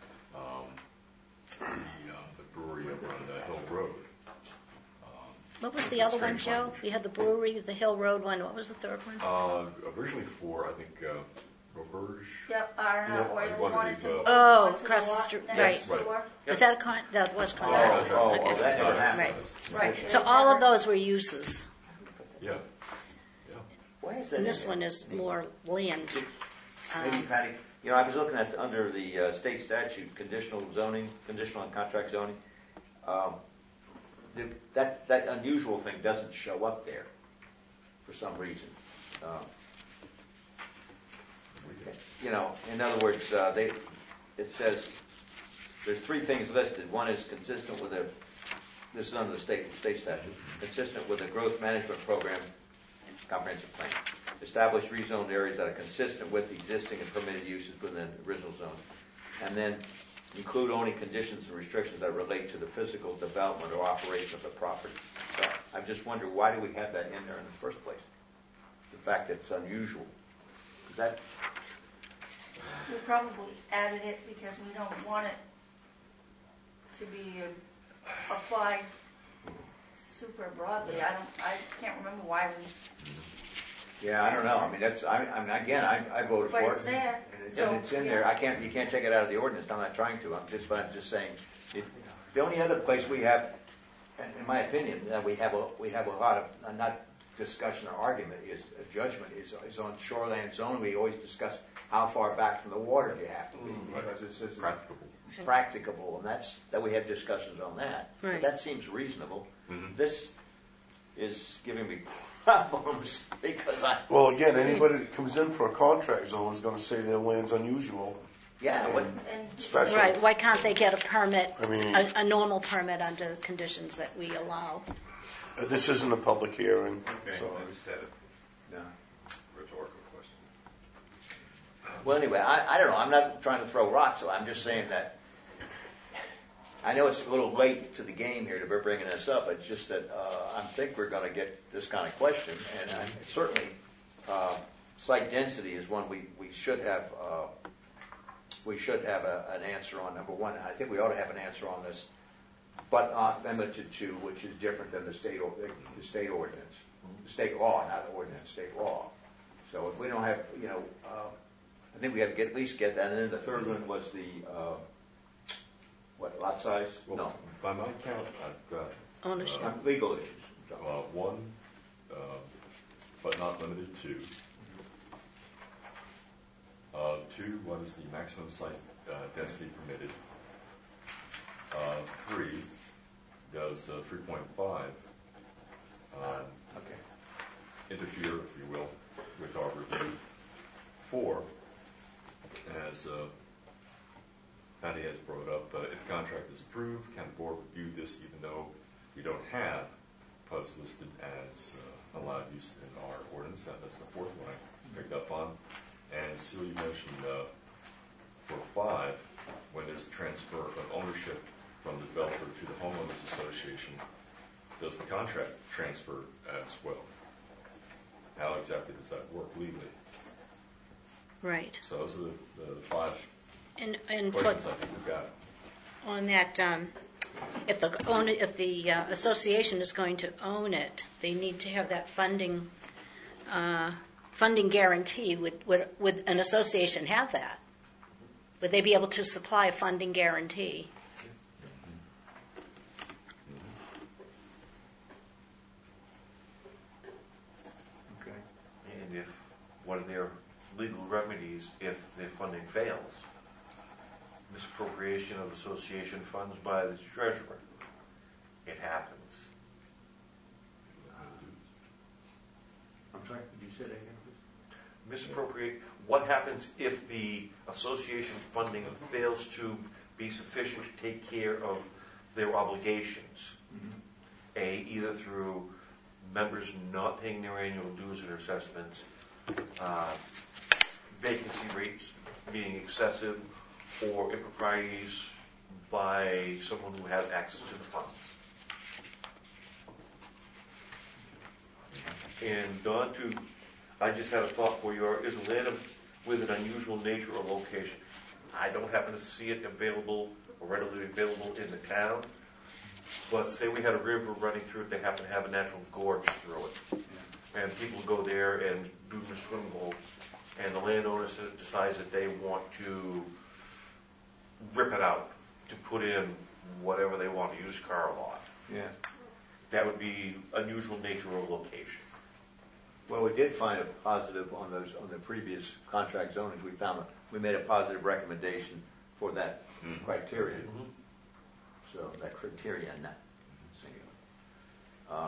S5: the brewery over on the Hill Road?
S4: What was the other one,
S5: Strange
S4: Joe?
S5: language.
S4: You had the brewery, the Hill Road one. What was the third one?
S5: Originally for, I think, Roberge.
S3: Yep, R&R
S5: No, I
S3: Oil
S5: wanted
S3: wanted
S5: to,
S3: to.
S4: Oh,
S3: went to
S4: across the
S3: lot
S4: street,
S3: next
S5: right.
S3: door.
S4: Was that that was contract?
S2: Oh,
S4: Okay.
S2: that never happened.
S3: Right.
S4: So all of those were uses,
S5: Yeah.
S2: Why is that?
S4: and
S2: in
S4: this
S2: there?
S4: one is more land.
S2: Maybe, Patty, I was looking at under the state statute, conditional and contract zoning. That unusual thing doesn't show up there for some reason. In other words, it says there's 3 things listed. One is consistent with this is under the state statute, consistent with the growth management program comprehensive plan. Establish rezoned areas that are consistent with existing and permitted uses within the original zone. And then include only conditions and restrictions that relate to the physical development or operation of the property. So I just wonder, why do we have that in there in the first place? The fact that it's unusual. Is that,
S3: We probably added it because we don't want it to be applied super broadly. I can't remember why we,
S2: yeah, I don't know. I mean, I voted
S3: but
S2: for
S3: it's
S2: it.
S3: there.
S2: And
S3: So,
S2: it's in
S3: yeah.
S2: there. You can't take it out of the ordinance. I'm not trying to. But I'm just saying, the only other place we have, in my opinion, that we have a lot of, not discussion or argument, is judgment, is on shoreline zone. We always discuss how far back from the water do you have to be, because it's practicable, and that we have discussions on that.
S4: Right.
S2: But that seems reasonable.
S5: Mhm.
S2: This is giving me problems because
S1: Well, again, anybody that comes in for a contract zone is gonna say their land's unusual,
S2: what,
S3: And
S1: special.
S4: Right, why can't they get a permit,
S1: I mean-
S4: a normal permit under the conditions that we allow?
S1: This isn't a public hearing,
S5: Okay,
S1: so.
S5: I just had a
S2: no.
S5: rhetorical question.
S2: Well, anyway, I don't know. I'm not trying to throw rocks. I'm just saying that I know it's a little late to the game here to be bringing this up. It's just that I think we're going to get this kind of question, and certainly site density is one we should have. We should have an answer on. Number one, I think we ought to have an answer on this, but not limited to, which is different than the state ordinance, the state law, not the ordinance, state law. So if we don't have, I think we have to at least get that. And then the third one was the lot size?
S5: Well,
S2: No,
S5: by my count, I've got
S4: Ownership.
S2: legal issues.
S5: one, but not limited to. Two, what is the maximum site density permitted? 3, does 3.5
S2: Okay.
S5: interfere, if you will, with our review? 4, as Patty has brought up, if the contract is approved, can the board review this even though we don't have PUDs listed as allowed use in our ordinance? That's the fourth one I picked up on. And Sue, you mentioned for 5, when there's a transfer of ownership from the developer to the homeowners association, does the contract transfer as well? How exactly does that work legally?
S4: Right.
S5: So those are the 5
S4: And
S5: questions I think we've got.
S4: on that, if the association is going to own it, they need to have that funding guarantee. Would an association have that? Would they be able to supply a funding guarantee?
S2: Okay.
S6: And if one of their legal remedies, if their funding fails, misappropriation of association funds by the treasurer, it happens.
S2: I'm sorry, did you say that again, please?
S6: Misappropriate, what happens if the association funding fails to be sufficient to take care of their obligations? Either through members not paying their annual dues and assessments, vacancy rates being excessive, or improprieties by someone who has access to the funds. And on to, I just had a thought for you, is a land with an unusual nature or location. I don't happen to see it available or readily available in the town, but say we had a river running through it, they happen to have a natural gorge through it. And people go there and do the swim hole, and the landowner decides that they want to rip it out to put in whatever they want, a used car lot.
S2: Yeah.
S6: That would be unusual nature or location.
S2: Well, we did find a positive on the previous contract zonings. We made a positive recommendation for that criteria. So that criterion, singular.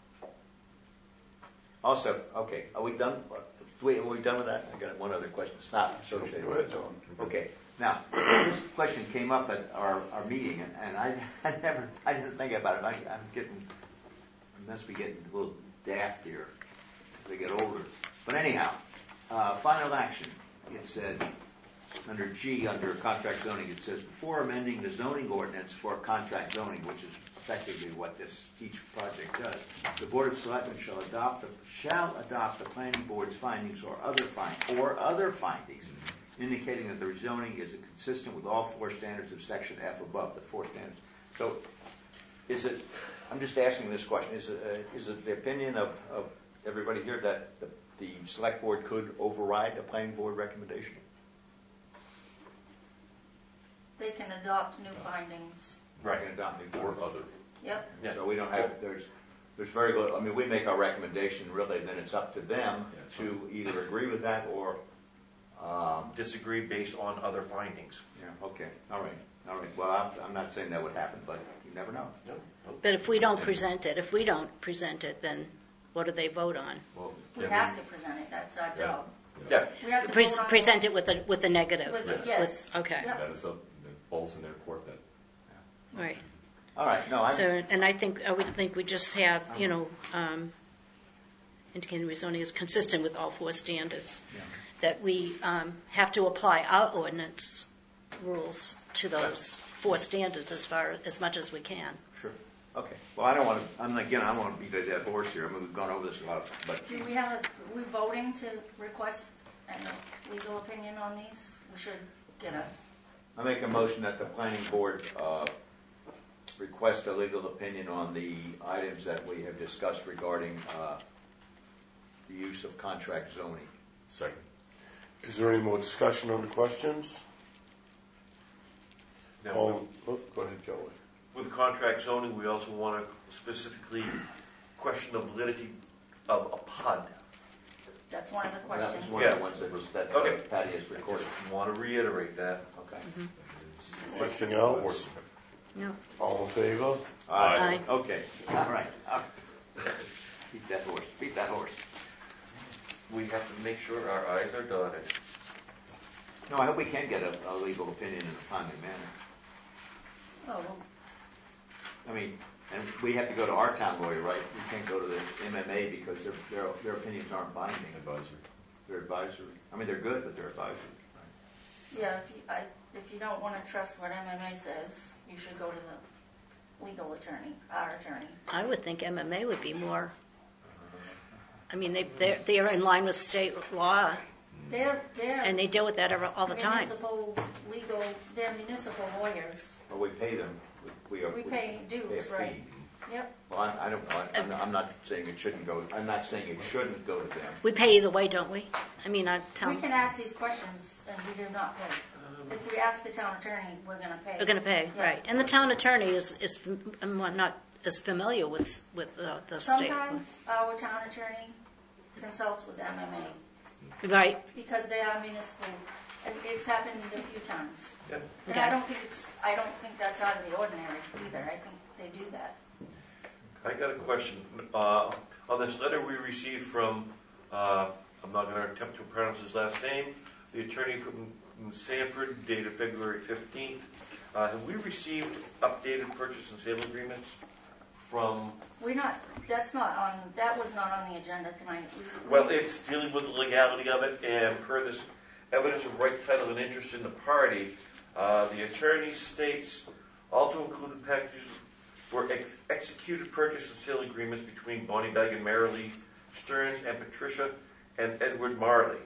S2: Also, okay, are we done? Are we done with that? I got one other question. It's not associated with it. Okay. Now, this question came up at our meeting, and I didn't think about it. I must be getting a little daft here. they get older. But anyhow, final action. It said, under G, under contract zoning, it says, before amending the zoning ordinance for contract zoning, which is effectively what each project does, the Board of Selectmen shall adopt the planning board's findings or other findings indicating that the rezoning is consistent with all four standards of section F above, the four standards. So, I'm just asking this question, is it the opinion of everybody here that the select board could override a planning board recommendation?
S3: They can adopt new findings.
S2: Right. Can adopt new
S5: Or
S2: findings.
S5: other.
S3: Yep.
S2: Yeah. So we don't have, there's very little, I mean, we make our recommendation, really, then it's up to them to either agree with that or...
S6: Disagree based on other findings.
S2: Yeah, okay, all right. Well, I'm not saying that would happen, but you never know.
S4: But if we don't present it, then what do they vote on?
S5: Well,
S3: We have to present it, that's our job.
S6: Yeah.
S3: We have to vote on
S4: Present it with a negative.
S3: Yes.
S4: Okay.
S3: Yep.
S5: that is it falls in their court then.
S4: Right.
S2: All right, no,
S4: And I would think we just have, indicating rezoning is consistent with all four standards.
S2: Yeah.
S4: That we have to apply our ordinance rules to those four standards as much as we can.
S2: Sure. Okay. Well, I don't want to, I don't want to beat a dead horse here. I mean, we've gone over this a lot, but...
S3: Do we voting to request a legal opinion on these? We should get
S2: I make a motion that the planning board request a legal opinion on the items that we have discussed regarding the use of contract zoning.
S5: Second.
S1: Is there any more discussion on the questions?
S6: Now,
S1: Go ahead, Kelly.
S6: with contract zoning, we also want to specifically question the validity of a PUD.
S3: That's one of the
S2: That
S3: questions.
S2: was one of the ones that was that
S6: Okay.
S2: Patty has recorded.
S6: I want to reiterate that.
S2: Okay.
S1: Anything else?
S4: No.
S1: All in favor?
S4: Aye.
S2: Okay. All right. Beat that horse. Beat that horse.
S6: We have to make sure our I's are dotted.
S2: No, I hope we can get a legal opinion in a timely manner.
S3: Oh, well,
S2: I mean, and we have to go to our town lawyer, right? We can't go to the MMA because their opinions aren't binding.
S5: Advisory.
S2: They're advisory. I mean, they're good, but they're advisory.
S3: yeah, if you don't want to trust what MMA says, you should go to the legal attorney, our attorney.
S4: I would think MMA would be more. I mean, they're in line with state law,
S3: They're
S4: and they deal with that all the time.
S3: They're municipal lawyers.
S2: But we pay them. We
S3: pay dues,
S2: pay a fee.
S3: right? Yep.
S2: Well, I don't know. I'm not saying it shouldn't go. I'm not saying it shouldn't go to them.
S4: We pay either way, don't we? I mean,
S3: We can ask these questions and we do not pay. If we ask the town attorney, we're going to pay.
S4: we're going to pay,
S3: Yeah.
S4: right? And the town attorney is not as familiar with the state.
S3: Sometimes our town attorney consults with MMA
S4: Right.
S3: because they are municipal. And it's happened a few times.
S6: Yeah.
S3: And I don't think that's out of the ordinary either. I think they do that.
S6: I got a question. On this letter we received from, I'm not going to attempt to pronounce his last name, the attorney from Sanford, dated February 15th. Have we received updated purchase and sale agreements from... That was not on the agenda tonight. Well, it's dealing with the legality of it, and per this evidence of right title and interest in the party, the attorney states also included packages were executed purchase and sale agreements between Bonnie Begg and Marilee Stearns and Patricia and Edward Marley.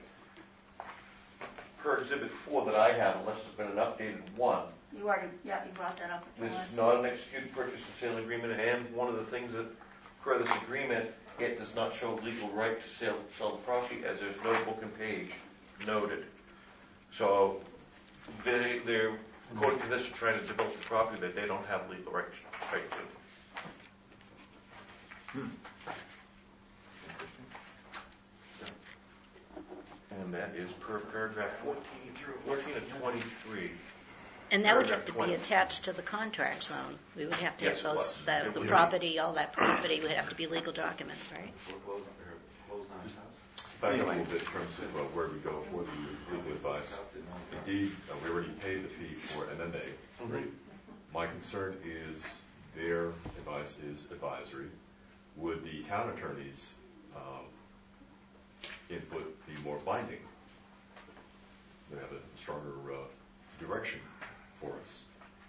S6: Per Exhibit 4 that I have, unless there's been an updated one,
S3: You brought that up.
S6: this is not an executed purchase and sale agreement, and one of the things that, per this agreement, it does not show legal right to sell the property, as there's no book and page noted. So they're according to this, trying to develop the property that they don't have legal right to. And that is per paragraph 14 of 23.
S4: And that would have
S6: Paragraph
S4: to
S6: 20.
S4: be attached to the contract zone. We would have to
S6: Yes,
S4: have
S6: it
S4: those,
S6: was. It
S4: the
S6: would.
S4: property, all that property would have to be legal documents, right?
S5: Back up a little bit in terms of where we go for the legal advice. Indeed, we already paid the fee for MMA. Right? My concern is their advice is advisory. Would the town attorney's input be more binding. They have a stronger direction for us.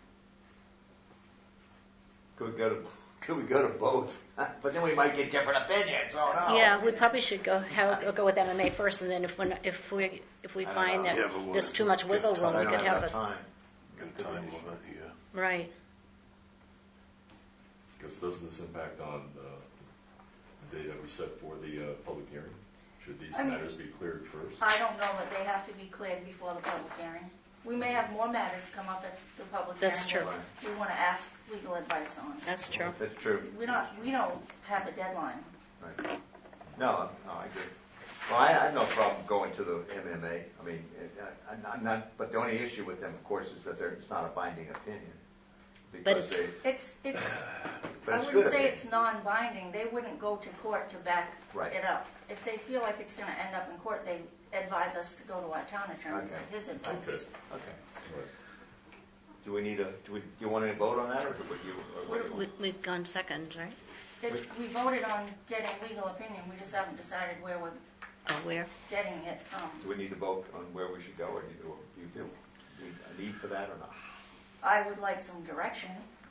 S2: Could we go to both? But then we might get different opinions. Oh no.
S4: Yeah, we probably should go with MMA first, and then if we find that
S1: Yeah, but
S4: there's too much wiggle room,
S2: I
S4: we
S2: don't
S4: could
S2: have
S4: have
S2: enough
S4: a
S2: time.
S1: Good time limit, yeah.
S4: right.
S5: Because doesn't this impact on the day that we set for the public hearing? Should these
S3: I mean,
S5: matters be cleared first?
S3: I don't know that they have to be cleared before the public hearing. We may have more matters come up at the public hearing.
S4: That's true.
S3: that we want to ask legal advice on.
S4: That's true.
S2: That's true.
S3: We don't have a deadline.
S2: Right. No, I agree. Well, I have no problem going to the MMA. I mean, I'm not. But the only issue with them, of course, is that it's not a binding opinion. Because
S4: But
S3: It's
S2: But
S3: I
S2: it's
S3: wouldn't
S2: good
S3: say
S2: opinion.
S3: it's non-binding. They wouldn't go to court to back
S2: Right.
S3: it up. If they feel like it's going to end up in court, they advise us to go to our town attorney
S2: Okay.
S3: for his advice.
S5: Okay.
S2: Okay.
S5: Right.
S2: Do we need do you want to vote on that, or would you? Or what do you want?
S4: We've gone second, right?
S3: We voted on getting legal opinion. We just haven't decided where we're
S4: Oh, where?
S3: getting it from.
S2: Do we need to vote on where we should go, or do you feel a need for that or not?
S3: I would like some direction.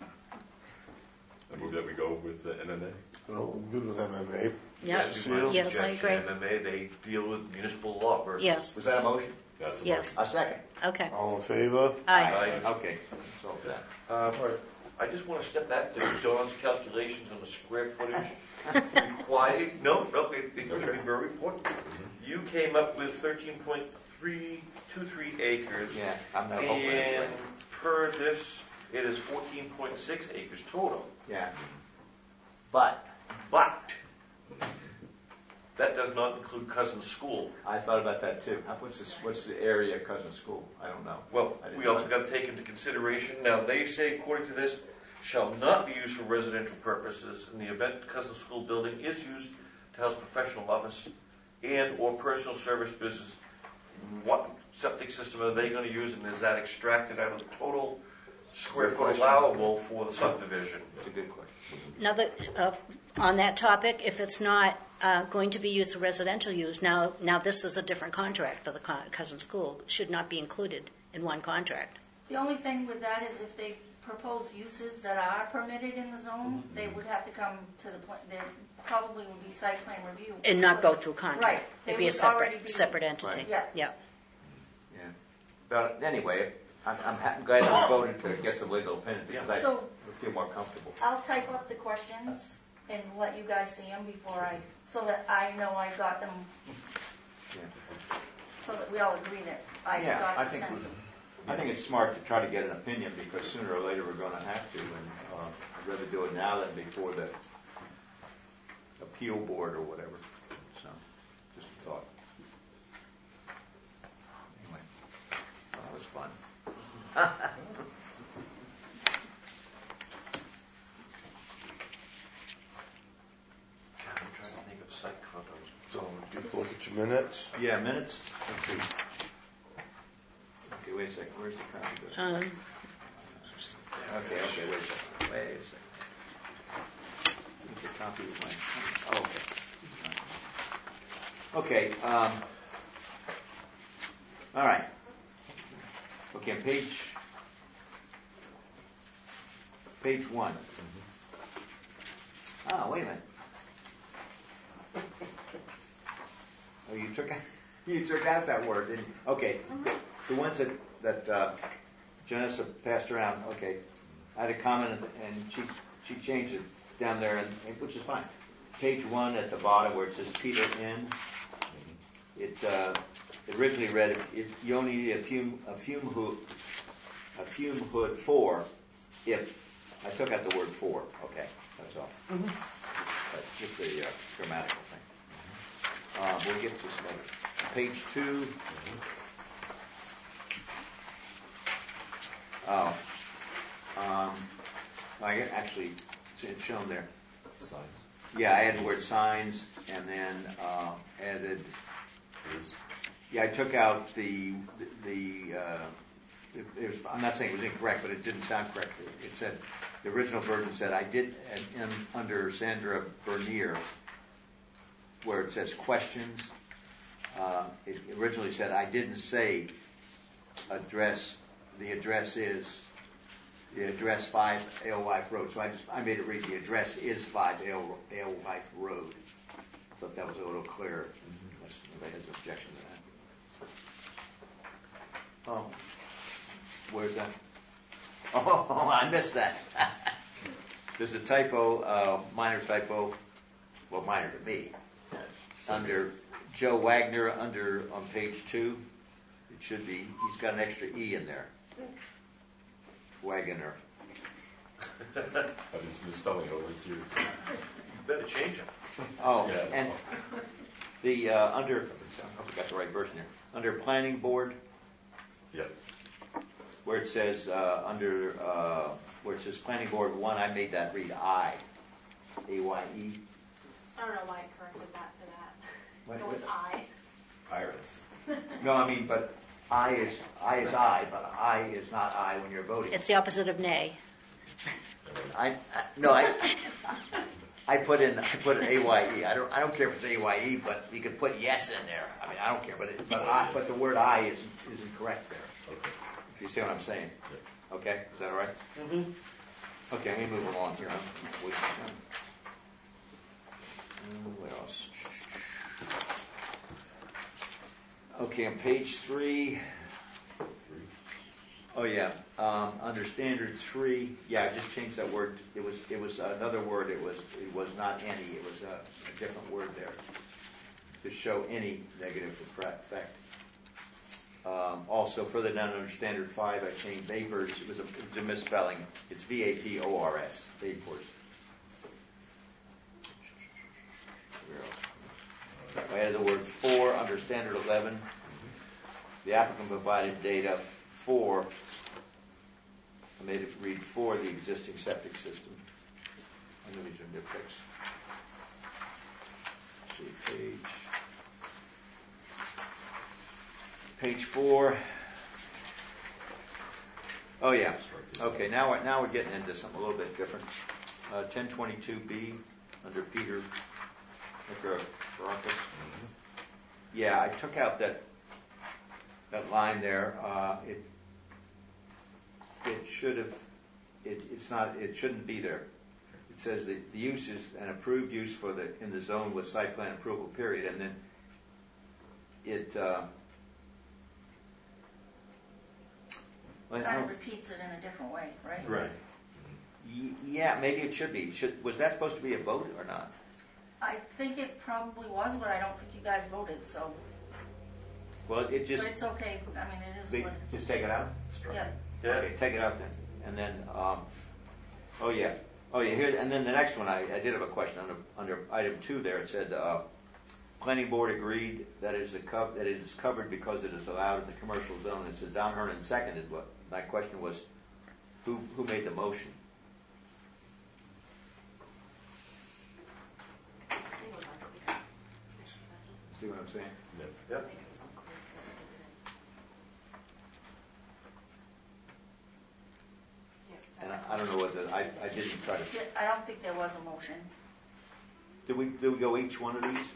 S5: I move that we go with the MMA.
S1: Well, I'm good with MMA.
S4: Yeah.
S1: Seal?
S4: Yes, I agree.
S6: MMA, they deal with municipal law versus.
S4: Yes.
S2: Was that a motion?
S5: That's a
S4: Yes.
S2: A second.
S4: Okay.
S1: All in favor?
S4: Aye.
S2: Okay. So that.
S6: I just want to step back to Dawn's calculations on the square footage required. No, they could be very important. You came up with 13.323 acres.
S2: Yeah, I'm not hoping it's
S6: And
S2: right.
S6: per this, it is 14.6 acres total.
S2: Yeah. But
S6: But that does not include Cousin's School.
S2: I thought about that too. What's the area of Cousin School? I don't know.
S6: Well,
S2: I didn't
S6: we
S2: know
S6: also
S2: that.
S6: got to take into consideration, now they say, according to this, shall not be used for residential purposes in the event Cousin School building is used to house professional office and or personal service business. What septic system are they going to use, and is that extracted out of the total square
S2: Good
S6: foot
S2: question.
S6: allowable for the subdivision?
S2: It's a good question.
S4: Now, on that topic, if it's not going to be used for residential use, now this is a different contract for the Cousin School. Should not be included in one contract.
S3: The only thing with that is if they propose uses that are permitted in the zone, they would have to come to there probably would be site plan review.
S4: And not go through contract.
S3: Right.
S4: It'd
S3: They
S4: be a
S3: would already
S4: separate entity.
S2: Right.
S3: Yeah.
S4: Yeah.
S2: Yeah. But anyway, I'm glad we voted to get some legal opinion because I
S3: So-
S2: feel more comfortable.
S3: I'll type up the questions and let you guys see them so that I know I got them,
S2: Yeah.
S3: so that we all agree that I
S2: Yeah,
S3: got
S2: I
S3: the
S2: think
S3: sense of.
S2: I think it's smart to try to get an opinion because sooner or later we're going to have to, and I'd rather do it now than before the appeal board or whatever. So, just a thought. Anyway, well, that was fun.
S6: God, I'm trying to think of site condos.
S1: So, get a look at your minutes.
S2: Yeah, minutes. Let's see. Okay, wait a second. Where's the copy? Okay, wait a second. Wait a second. Here's the copy of my. Oh, okay. Okay. All right. Okay, on page 1. Oh, wait a minute. Oh, you took out that word, didn't you? Okay, the ones that Janessa passed around. Okay, I had a comment and she changed it down there, which is fine. Page 1 at the bottom where it says Peter N. It originally read you only need a fume hood for if I took out the word for. Okay, that's all. That's just a grammatical thing. We'll get to this later. Page 2. Oh. Actually, it's shown there.
S5: Signs.
S2: Yeah, I added the word signs and then added.
S5: Is.
S2: Yeah, I took out I'm not saying it was incorrect, but it didn't sound correct. It said, the original version said, I did, under Sandra Bernier, where it says questions, It originally said, I didn't say address, the address 5 Alewife Road. So I made it read, the address is 5 Alewife Road. Thought that was a little clearer, unless anybody has an objection to that. Oh, where's that? Oh, I missed that. There's a typo, minor typo, well, minor to me. Under Joe Wagner, on page 2, it should be, he's got an extra E in there. Wagoner.
S5: I was misspelling it over the years.
S6: You better change it.
S2: Oh,
S5: Yeah.
S2: and the, under, I forgot the right version here. Under planning board,
S5: Yeah.
S2: where it says, where it says planning board 1, I made that read I. A-Y-E.
S7: I don't know why it corrected that to that.
S2: What-
S7: It was I.
S5: Pirates.
S2: No, I mean, but I is I, but I is not I when you're voting.
S4: It's the opposite of nay.
S2: I put in AYE. I don't care if it's AYE, but you can put yes in there. I mean, I don't care, but the word I isn't correct there.
S5: Okay.
S2: If you see what I'm saying.
S5: Yeah.
S2: Okay, is that all right? Mm-hmm. Okay, let me move along here. What else? Okay, on page 3. Oh yeah, under standard 3. Yeah, I just changed that word. It was another word. It was not any. It was a different word there to show any negative effect. Also, further down under standard 5, I changed vapors. It was a misspelling. It's VAPORS. Vapors. I added the word for under standard 11. The applicant provided data for, I made it read for the existing septic system. I know these are nitpicks. Let's see, page 4. Oh yeah. Okay, now we're getting into something a little bit different. 1022B under Peter Nicaragua. Yeah, I took out that line there. It shouldn't be there. It says that the use is an approved use in the zone with site plan approval period, and then it
S3: Kind of repeats it in a different way, right?
S5: Right.
S2: Yeah, maybe it should be. Was that supposed to be a vote or not?
S3: I think it probably was, but I don't think you guys voted, so.
S2: Well, it just
S3: But it's okay. I mean, it is what.
S2: just take it out.
S3: Yeah.
S2: Okay, take it out then. And then, here, and then the next one, I did have a question under item 2 there. It said, planning board agreed that it is covered because it is allowed in the commercial zone. It said Don Hernan seconded. What my question was, who made the motion?
S7: I think it was unclear.
S2: See what I'm saying?
S5: Yeah.
S7: I
S6: Yep.
S7: think it was unclear because it didn't.
S2: And I don't know whether I didn't try to.
S3: Yeah, I don't think there was a motion.
S2: Did we go each one of these?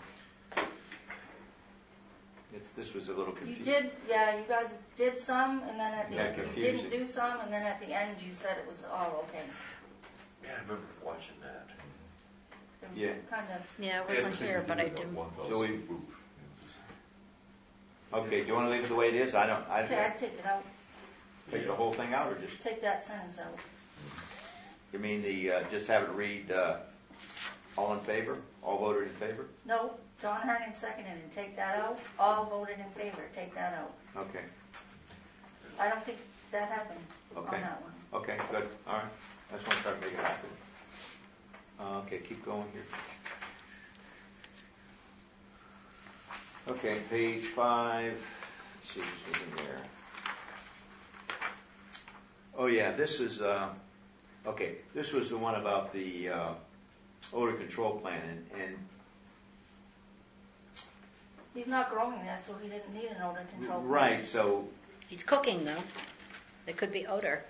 S2: This was a little
S3: You
S2: confusing.
S3: did, yeah, you guys did some, and then at the
S2: Yeah,
S3: end, you
S2: confusing.
S3: didn't do some, and then at the end, you said it was all okay.
S6: Yeah, I remember watching that.
S3: It was
S2: Yeah.
S3: kind of,
S4: Yeah, it wasn't here, but I didn't.
S2: So we- Okay, do you want to leave it the way it is?
S3: I'd take it out,
S2: Take the whole thing out, or just
S3: take that sentence out.
S2: you mean just have it read all in favor? All voted in favor?
S3: No, Don Hernan seconded and take that out. All voted in favor, take that out.
S2: Okay.
S3: I don't think that happened on
S2: Okay.
S3: that one.
S2: Okay, good. All right. I just want to try to make it happen. Okay, keep going here. Okay, page 5. Let's see what's in there. Oh yeah, this is okay. This was the one about the odor control plan, and
S3: He's not growing that, so he didn't need an odor control. plan.
S2: right. So
S4: He's cooking though. There could be odor.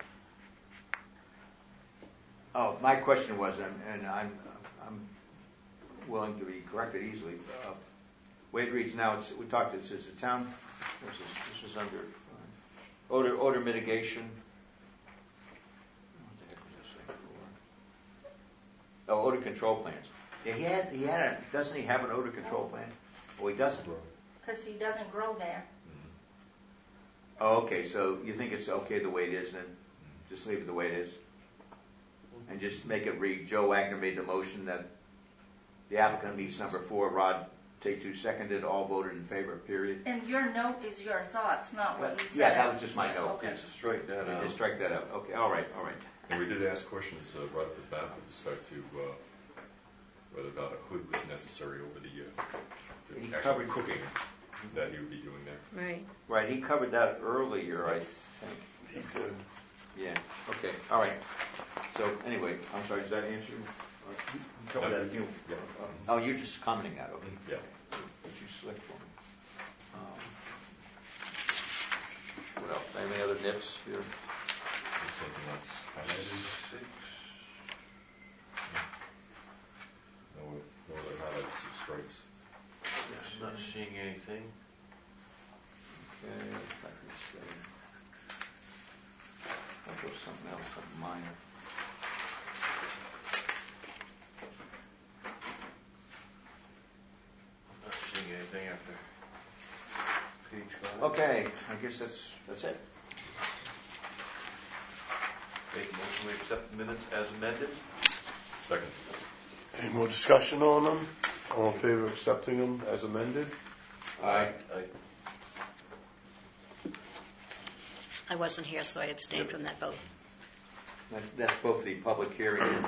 S2: my question was, and I'm willing to be corrected easily. way it reads now, we talked, it says the town, this is under odor mitigation. What the heck was this thing for? Oh, odor control plans. Yeah, doesn't he have an odor control plan? Oh, he doesn't.
S3: Because he doesn't grow there.
S2: Oh, okay, so you think it's okay the way it is then? Just leave it the way it is? And just make it read, Joe Wagner made the motion that the applicant meets number 4, Rod Tatu seconded, all voted in favor, period.
S3: And your note is your thoughts, not what you said.
S2: Yeah, that was just my note.
S3: Okay.
S6: Okay, so strike that out.
S2: Just strike that out. Okay, all right.
S5: And we did ask questions right off the bat with respect to whether or not a hood was necessary over the
S2: He
S5: actual
S2: covered-
S5: cooking that he would be doing there.
S4: Right.
S2: Right, he covered that earlier, I think.
S1: He could.
S2: Yeah, okay, all right. So, anyway, I'm sorry, does that answer? You covered that, you.
S5: Yeah.
S2: Oh, you're just commenting that, okay.
S5: Yeah.
S2: But you slick for me. What else? Any other nits here?
S5: There's something that's highlighted.
S6: 6.
S5: No other highlights or strikes.
S6: I'm not seeing anything.
S2: Okay, let me see. I'll go something else, something minor.
S6: Not seeing anything after page 5.
S2: Okay, I guess that's it.
S6: Make a motion we accept the minutes as amended.
S5: Second.
S1: Any more discussion on them? All in favor of accepting them as amended?
S2: Aye.
S4: I wasn't here, so I abstained from that vote.
S2: That's both the public hearing and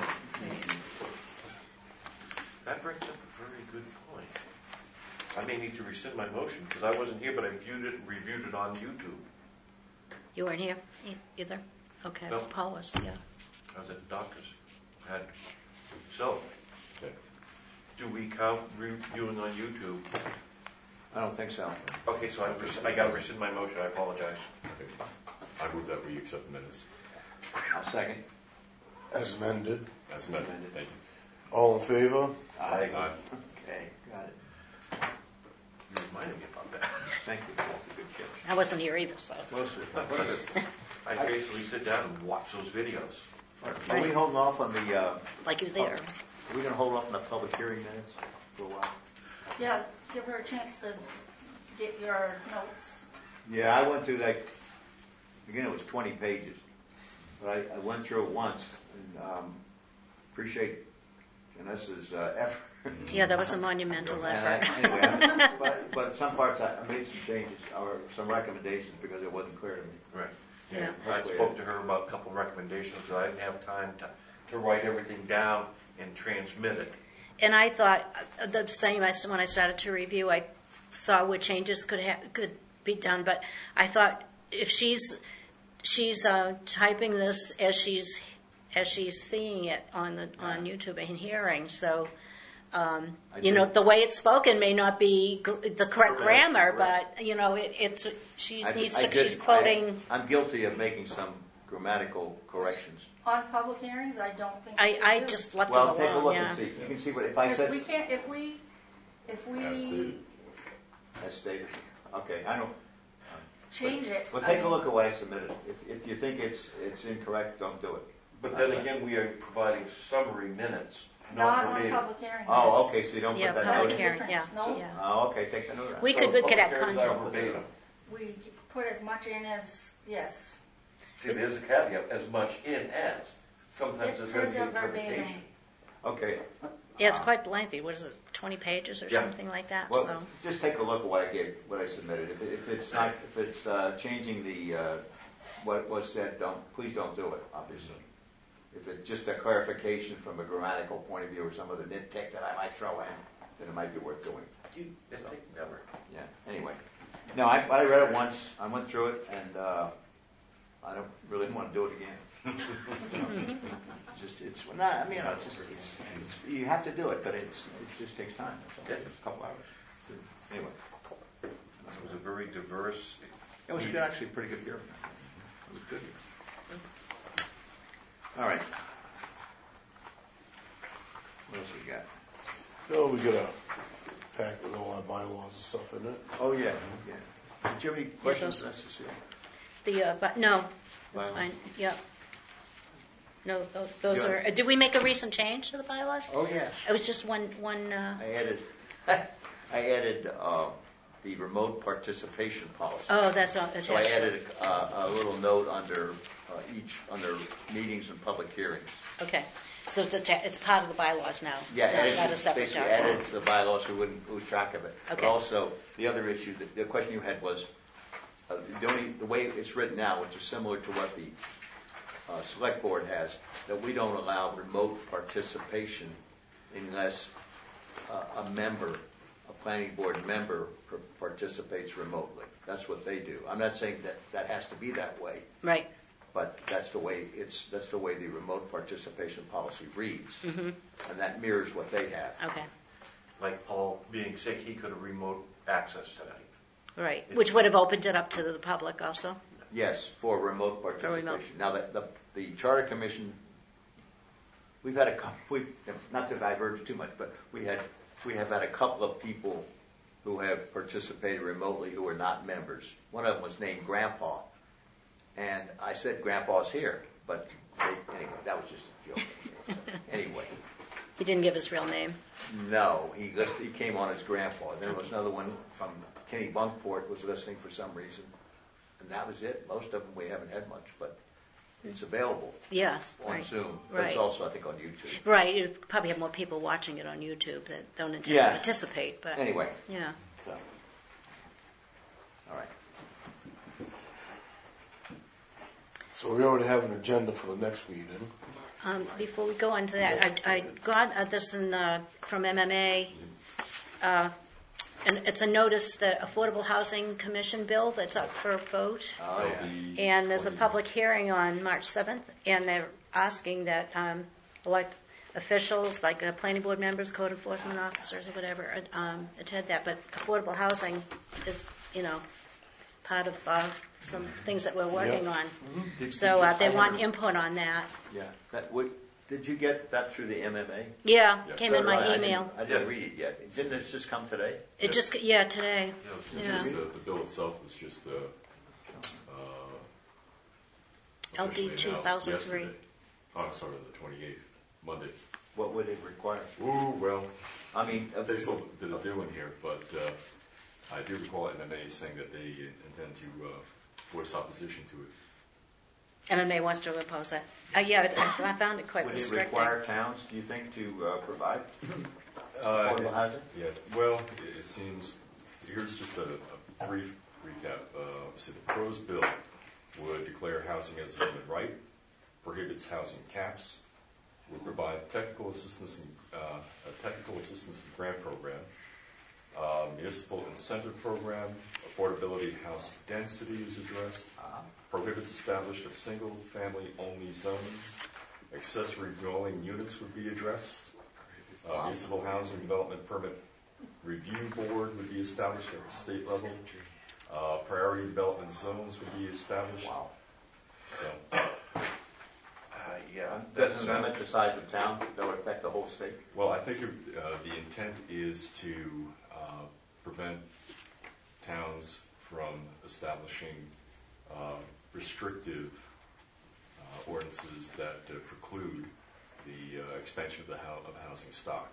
S6: That brings up a very good point. I may need to rescind my motion because I wasn't here, but I viewed it and reviewed it on YouTube.
S4: You weren't here either? Okay,
S6: No.
S4: Paul was, yeah.
S6: I was at the doctor's. So,
S5: Okay.
S6: do we count reviewing on YouTube?
S2: I don't think so.
S6: Okay, so I got to rescind my motion. I apologize.
S5: Okay. I move that we accept the minutes
S2: I'll second.
S1: As amended.
S5: as amended. Thank you.
S1: All in favor?
S2: Aye.
S5: Aye.
S2: Okay, got it.
S6: You reminded me about that.
S2: Thank you. That's a good catch.
S4: I wasn't here either, so.
S6: I faithfully sit down and watch those videos.
S2: Are we holding off on the,
S4: Like you there.
S2: are we going to hold off on the public hearing minutes for a while?
S3: Yeah, give her a chance to get your notes.
S2: Yeah, I went through that, again, it was 20 pages. But I went through it once and appreciate Janessa's effort.
S4: Yeah, that was a monumental
S2: And
S4: effort.
S2: anyway, but some parts I made some changes or some recommendations because it wasn't clear to me.
S6: Right.
S4: Yeah.
S6: I spoke to her about a couple of recommendations because I didn't have time to write everything down and transmit it.
S4: And I thought the same. When I started to review, I saw what changes could be done. But I thought if she's typing this as she's seeing it on YouTube and hearing, so the way it's spoken may not be the correct grammar, but she's quoting.
S2: I'm guilty of making some grammatical corrections.
S3: On public hearings, I don't think we
S4: I
S3: should do.
S4: just left
S2: Well,
S4: it
S2: take a
S4: alone.
S2: look
S4: Yeah.
S2: and see. You can see what if I
S3: Because
S2: said
S3: we can't, if we,
S5: As stated.
S2: as stated. Okay, I know.
S3: change it.
S2: Well, take a look at what I submitted. If you think it's incorrect, don't do it.
S6: But then again, we are providing summary minutes, not
S3: Not on
S6: verbatim.
S3: public hearing.
S2: Oh,
S3: minutes.
S2: okay, so you don't
S4: Yeah,
S2: put that
S3: That's
S2: note
S3: a
S2: in?
S4: hearing, yeah,
S3: difference, no.
S4: yeah.
S2: Oh, okay, take the note out.
S4: We
S6: So
S4: could
S6: public
S4: add
S6: hearings are
S4: content.
S6: verbatim.
S3: We put as much in as, yes.
S6: See, there's a caveat, as much in as. Sometimes there's going to be
S3: It was a verbatim.
S6: interpretation.
S2: Okay.
S4: Yeah, it's quite lengthy. What is it, 20 pages or
S6: Yeah.
S4: something like that?
S2: Well,
S4: So.
S2: just take a look at what I submitted. If it's changing the what was said, please don't do it. Obviously, if it's just a clarification from a grammatical point of view or some other nitpick that I might throw in, then it might be worth doing.
S6: Never.
S2: Yeah. Anyway, no, I read it once. I went through it, and I don't really want to do it again. You have to do it, but it just takes time.
S6: Yeah.
S2: A couple hours. Anyway,
S6: It was a very diverse.
S2: it was actually a pretty good year. It was a good year. All right. What else we got?
S1: Oh, we got a pack with all our bylaws and stuff, isn't it?
S2: Oh, yeah, yeah. Did you have any questions,
S4: those-
S2: Cecilia?
S4: But no, that's
S2: Bylaws.
S4: fine, yep. No, those are, did we make a recent change to the bylaws?
S2: Oh, yeah.
S4: It was just one,
S2: I added the remote participation policy.
S4: oh, that's all.
S2: So I added a little note under under meetings and public hearings.
S4: Okay, so it's part of the bylaws now?
S2: Yeah,
S4: Not a separate
S2: basically
S4: document?
S2: added to the bylaws so we wouldn't lose track of it. But
S4: Okay.
S2: also, the other issue, the question you had was, the way it's written now, which is similar to what the select board has, that we don't allow remote participation unless a member, a planning board member participates remotely. That's what they do. I'm not saying that has to be that way,
S4: Right,
S2: but that's the way the remote participation policy reads, and that mirrors what they have.
S4: okay,
S6: Like Paul being sick, he could have remote access tonight.
S4: right, which would have opened it up to the public also?
S2: Yes, for remote participation.
S4: remote.
S2: Now, the Charter Commission, we've had not to diverge too much, but we have had a couple of people who have participated remotely who are not members. One of them was named Grandpa, and I said Grandpa's here, but anyway, that was just a joke. Anyway,
S4: He didn't give his real name.
S2: no, he came on as Grandpa. Then there was another one from Kenny Bunkport was listening for some reason, and that was it. Most of them we haven't had much, but it's available
S4: Yes,
S2: on
S4: right.
S2: Zoom. But it's
S4: Right.
S2: also, I think, on YouTube.
S4: Right, you probably have more people watching it on YouTube that don't intend to
S2: Yeah.
S4: participate, but,
S2: Anyway,
S4: yeah.
S2: so. All right.
S1: So we already have an agenda for the next meeting.
S4: Before we go on to that, I got this from MMA, and it's a notice, the Affordable Housing Commission bill that's up for vote.
S2: Oh, yeah.
S4: And there's a public hearing on March 7th, and they're asking that elect officials, like planning board members, code enforcement officers, or whatever, attend that. But affordable housing is, part of some things that we're working on. So they want input on that.
S2: Yeah. Did you get that through the MMA?
S4: Yeah,
S5: Yes.
S4: came in my
S2: I
S4: email.
S2: didn't read it yet. Didn't it just come today?
S4: It just, today.
S5: It's
S4: Yeah.
S5: just the bill itself was just
S4: LD
S5: officially announced
S4: 2003.
S5: yesterday. Oh, sorry, the 28th, Monday.
S2: What would it require?
S5: Ooh, well,
S2: I mean,
S5: it takes a little bit of doing here, but I do recall MMA saying that they intend to voice opposition to it.
S4: MMA wants to oppose it. Yeah, I found it quite
S2: would it
S4: restricting.
S2: require towns, do you think, to provide affordable housing?
S5: Yeah, well, it seems, here's just a brief recap. So the proposed bill would declare housing as a human right, prohibits housing caps, would provide technical assistance and grant program, municipal incentive program, affordability house density is addressed, prohibits establishment of single-family only zones, accessory dwelling units would be addressed, municipal housing development permit review board would be established at the state level, priority development zones would be established.
S2: Wow.
S5: So,
S6: Yeah.
S2: Doesn't limit the size of town, that would affect the whole state.
S5: well, I think the intent is to prevent towns from establishing restrictive ordinances that preclude the expansion of the housing stock.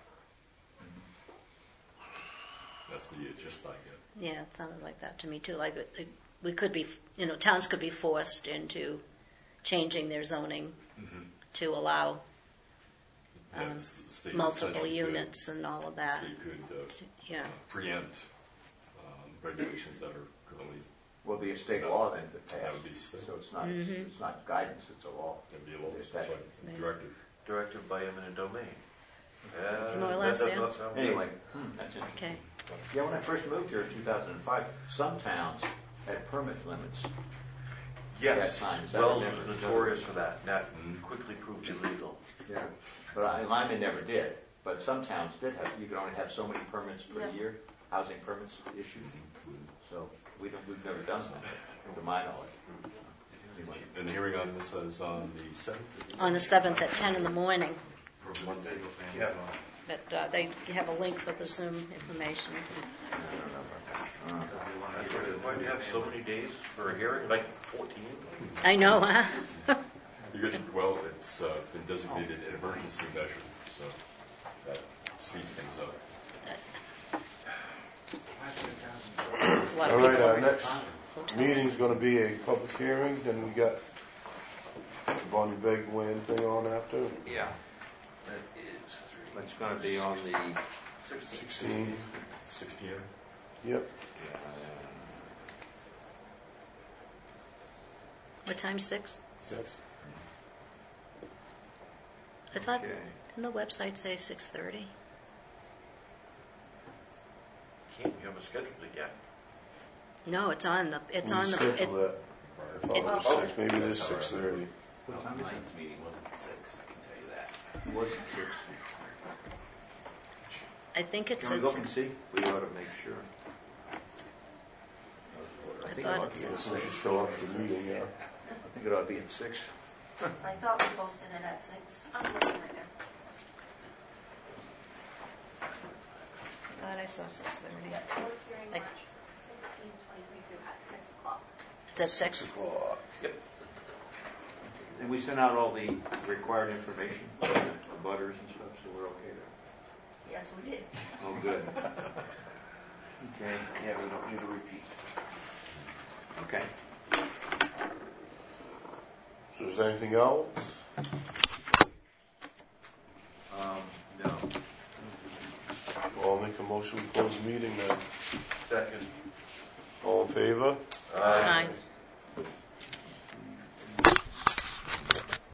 S5: That's the gist I get.
S4: Yeah, it sounded like that to me too. Like we could be, towns could be forced into changing their zoning to allow
S5: Yeah, the state
S4: multiple
S5: essentially
S4: units and all of
S5: The
S4: that.
S5: state could
S4: Yeah.
S5: preempt regulations that are currently,
S2: Will be a state law then that
S5: that
S2: passed.
S5: would be state.
S2: So it's not guidance, it's a law.
S5: That'd be a law.
S2: It's
S5: That's
S2: statute.
S5: right. Directive.
S6: Directed by eminent domain.
S4: More or
S6: That
S4: less,
S6: does
S4: yeah.
S6: not sound good.
S2: Anyway, that's interesting.
S4: Okay.
S2: Yeah, when I first moved here in 2005, some towns had permit limits.
S6: Yes,
S2: That time, is that
S6: Wells
S2: remembered?
S6: was notorious for that. That quickly proved illegal.
S2: Yeah. But Lyman never did. But some towns did have, you could only have so many permits per
S3: Yeah.
S2: year, housing permits issued. So we've never done that, to my knowledge. Anyway.
S5: And the hearing on this is on the 7th?
S4: On the 7th at 10 in the morning.
S6: Yeah.
S4: But they have a link for the Zoom information.
S6: Why do you have so many days for a hearing? Like 14?
S4: I know, huh?
S5: Well, it's been designated an emergency measure, so that speeds things up.
S4: A lot
S1: All
S4: of
S1: right,
S4: people
S1: our
S4: are
S1: next
S4: hotels.
S1: meeting's gonna be a public hearing, then we got the Bonnie Beg Land thing on after.
S2: Yeah.
S6: That is
S2: It's going to be on the
S1: 16.
S5: 6 p.m.
S1: Yep.
S4: What time, 6?
S1: Yes.
S4: I thought,
S2: Okay.
S4: didn't the website say 6:30?
S6: can't, you haven't scheduled it yet.
S4: No, it's on the, it's
S1: We
S4: on the,
S1: scheduled that. I thought it was
S6: Oh.
S1: 6, maybe it is 6:30.
S2: What time is it?
S8: Tonight's meeting wasn't at 6, I can tell you that.
S2: It wasn't 6.
S4: I think it's,
S2: Can we look and see? We ought to make sure.
S4: I
S2: think
S4: thought
S2: it ought
S4: it
S2: to be at
S1: So we
S2: 6.
S1: should show up at the meeting, yeah.
S2: I think it ought to be at 6.
S3: I thought we posted it at 6.
S7: I'm looking right now.
S4: I thought I saw 6:30.
S7: Public hearing
S4: Like-
S7: March 16, 2022 at 6 o'clock.
S4: It's at 6?
S6: Yep.
S2: And we sent out all the required information, the butters and stuff, so we're okay there.
S3: Yes, we did.
S2: Oh, good. Okay.
S6: Yeah, we don't need a repeat.
S2: Okay.
S1: So is there anything else?
S2: No.
S1: I'll make a motion to close the meeting then.
S6: Second.
S1: All in favor?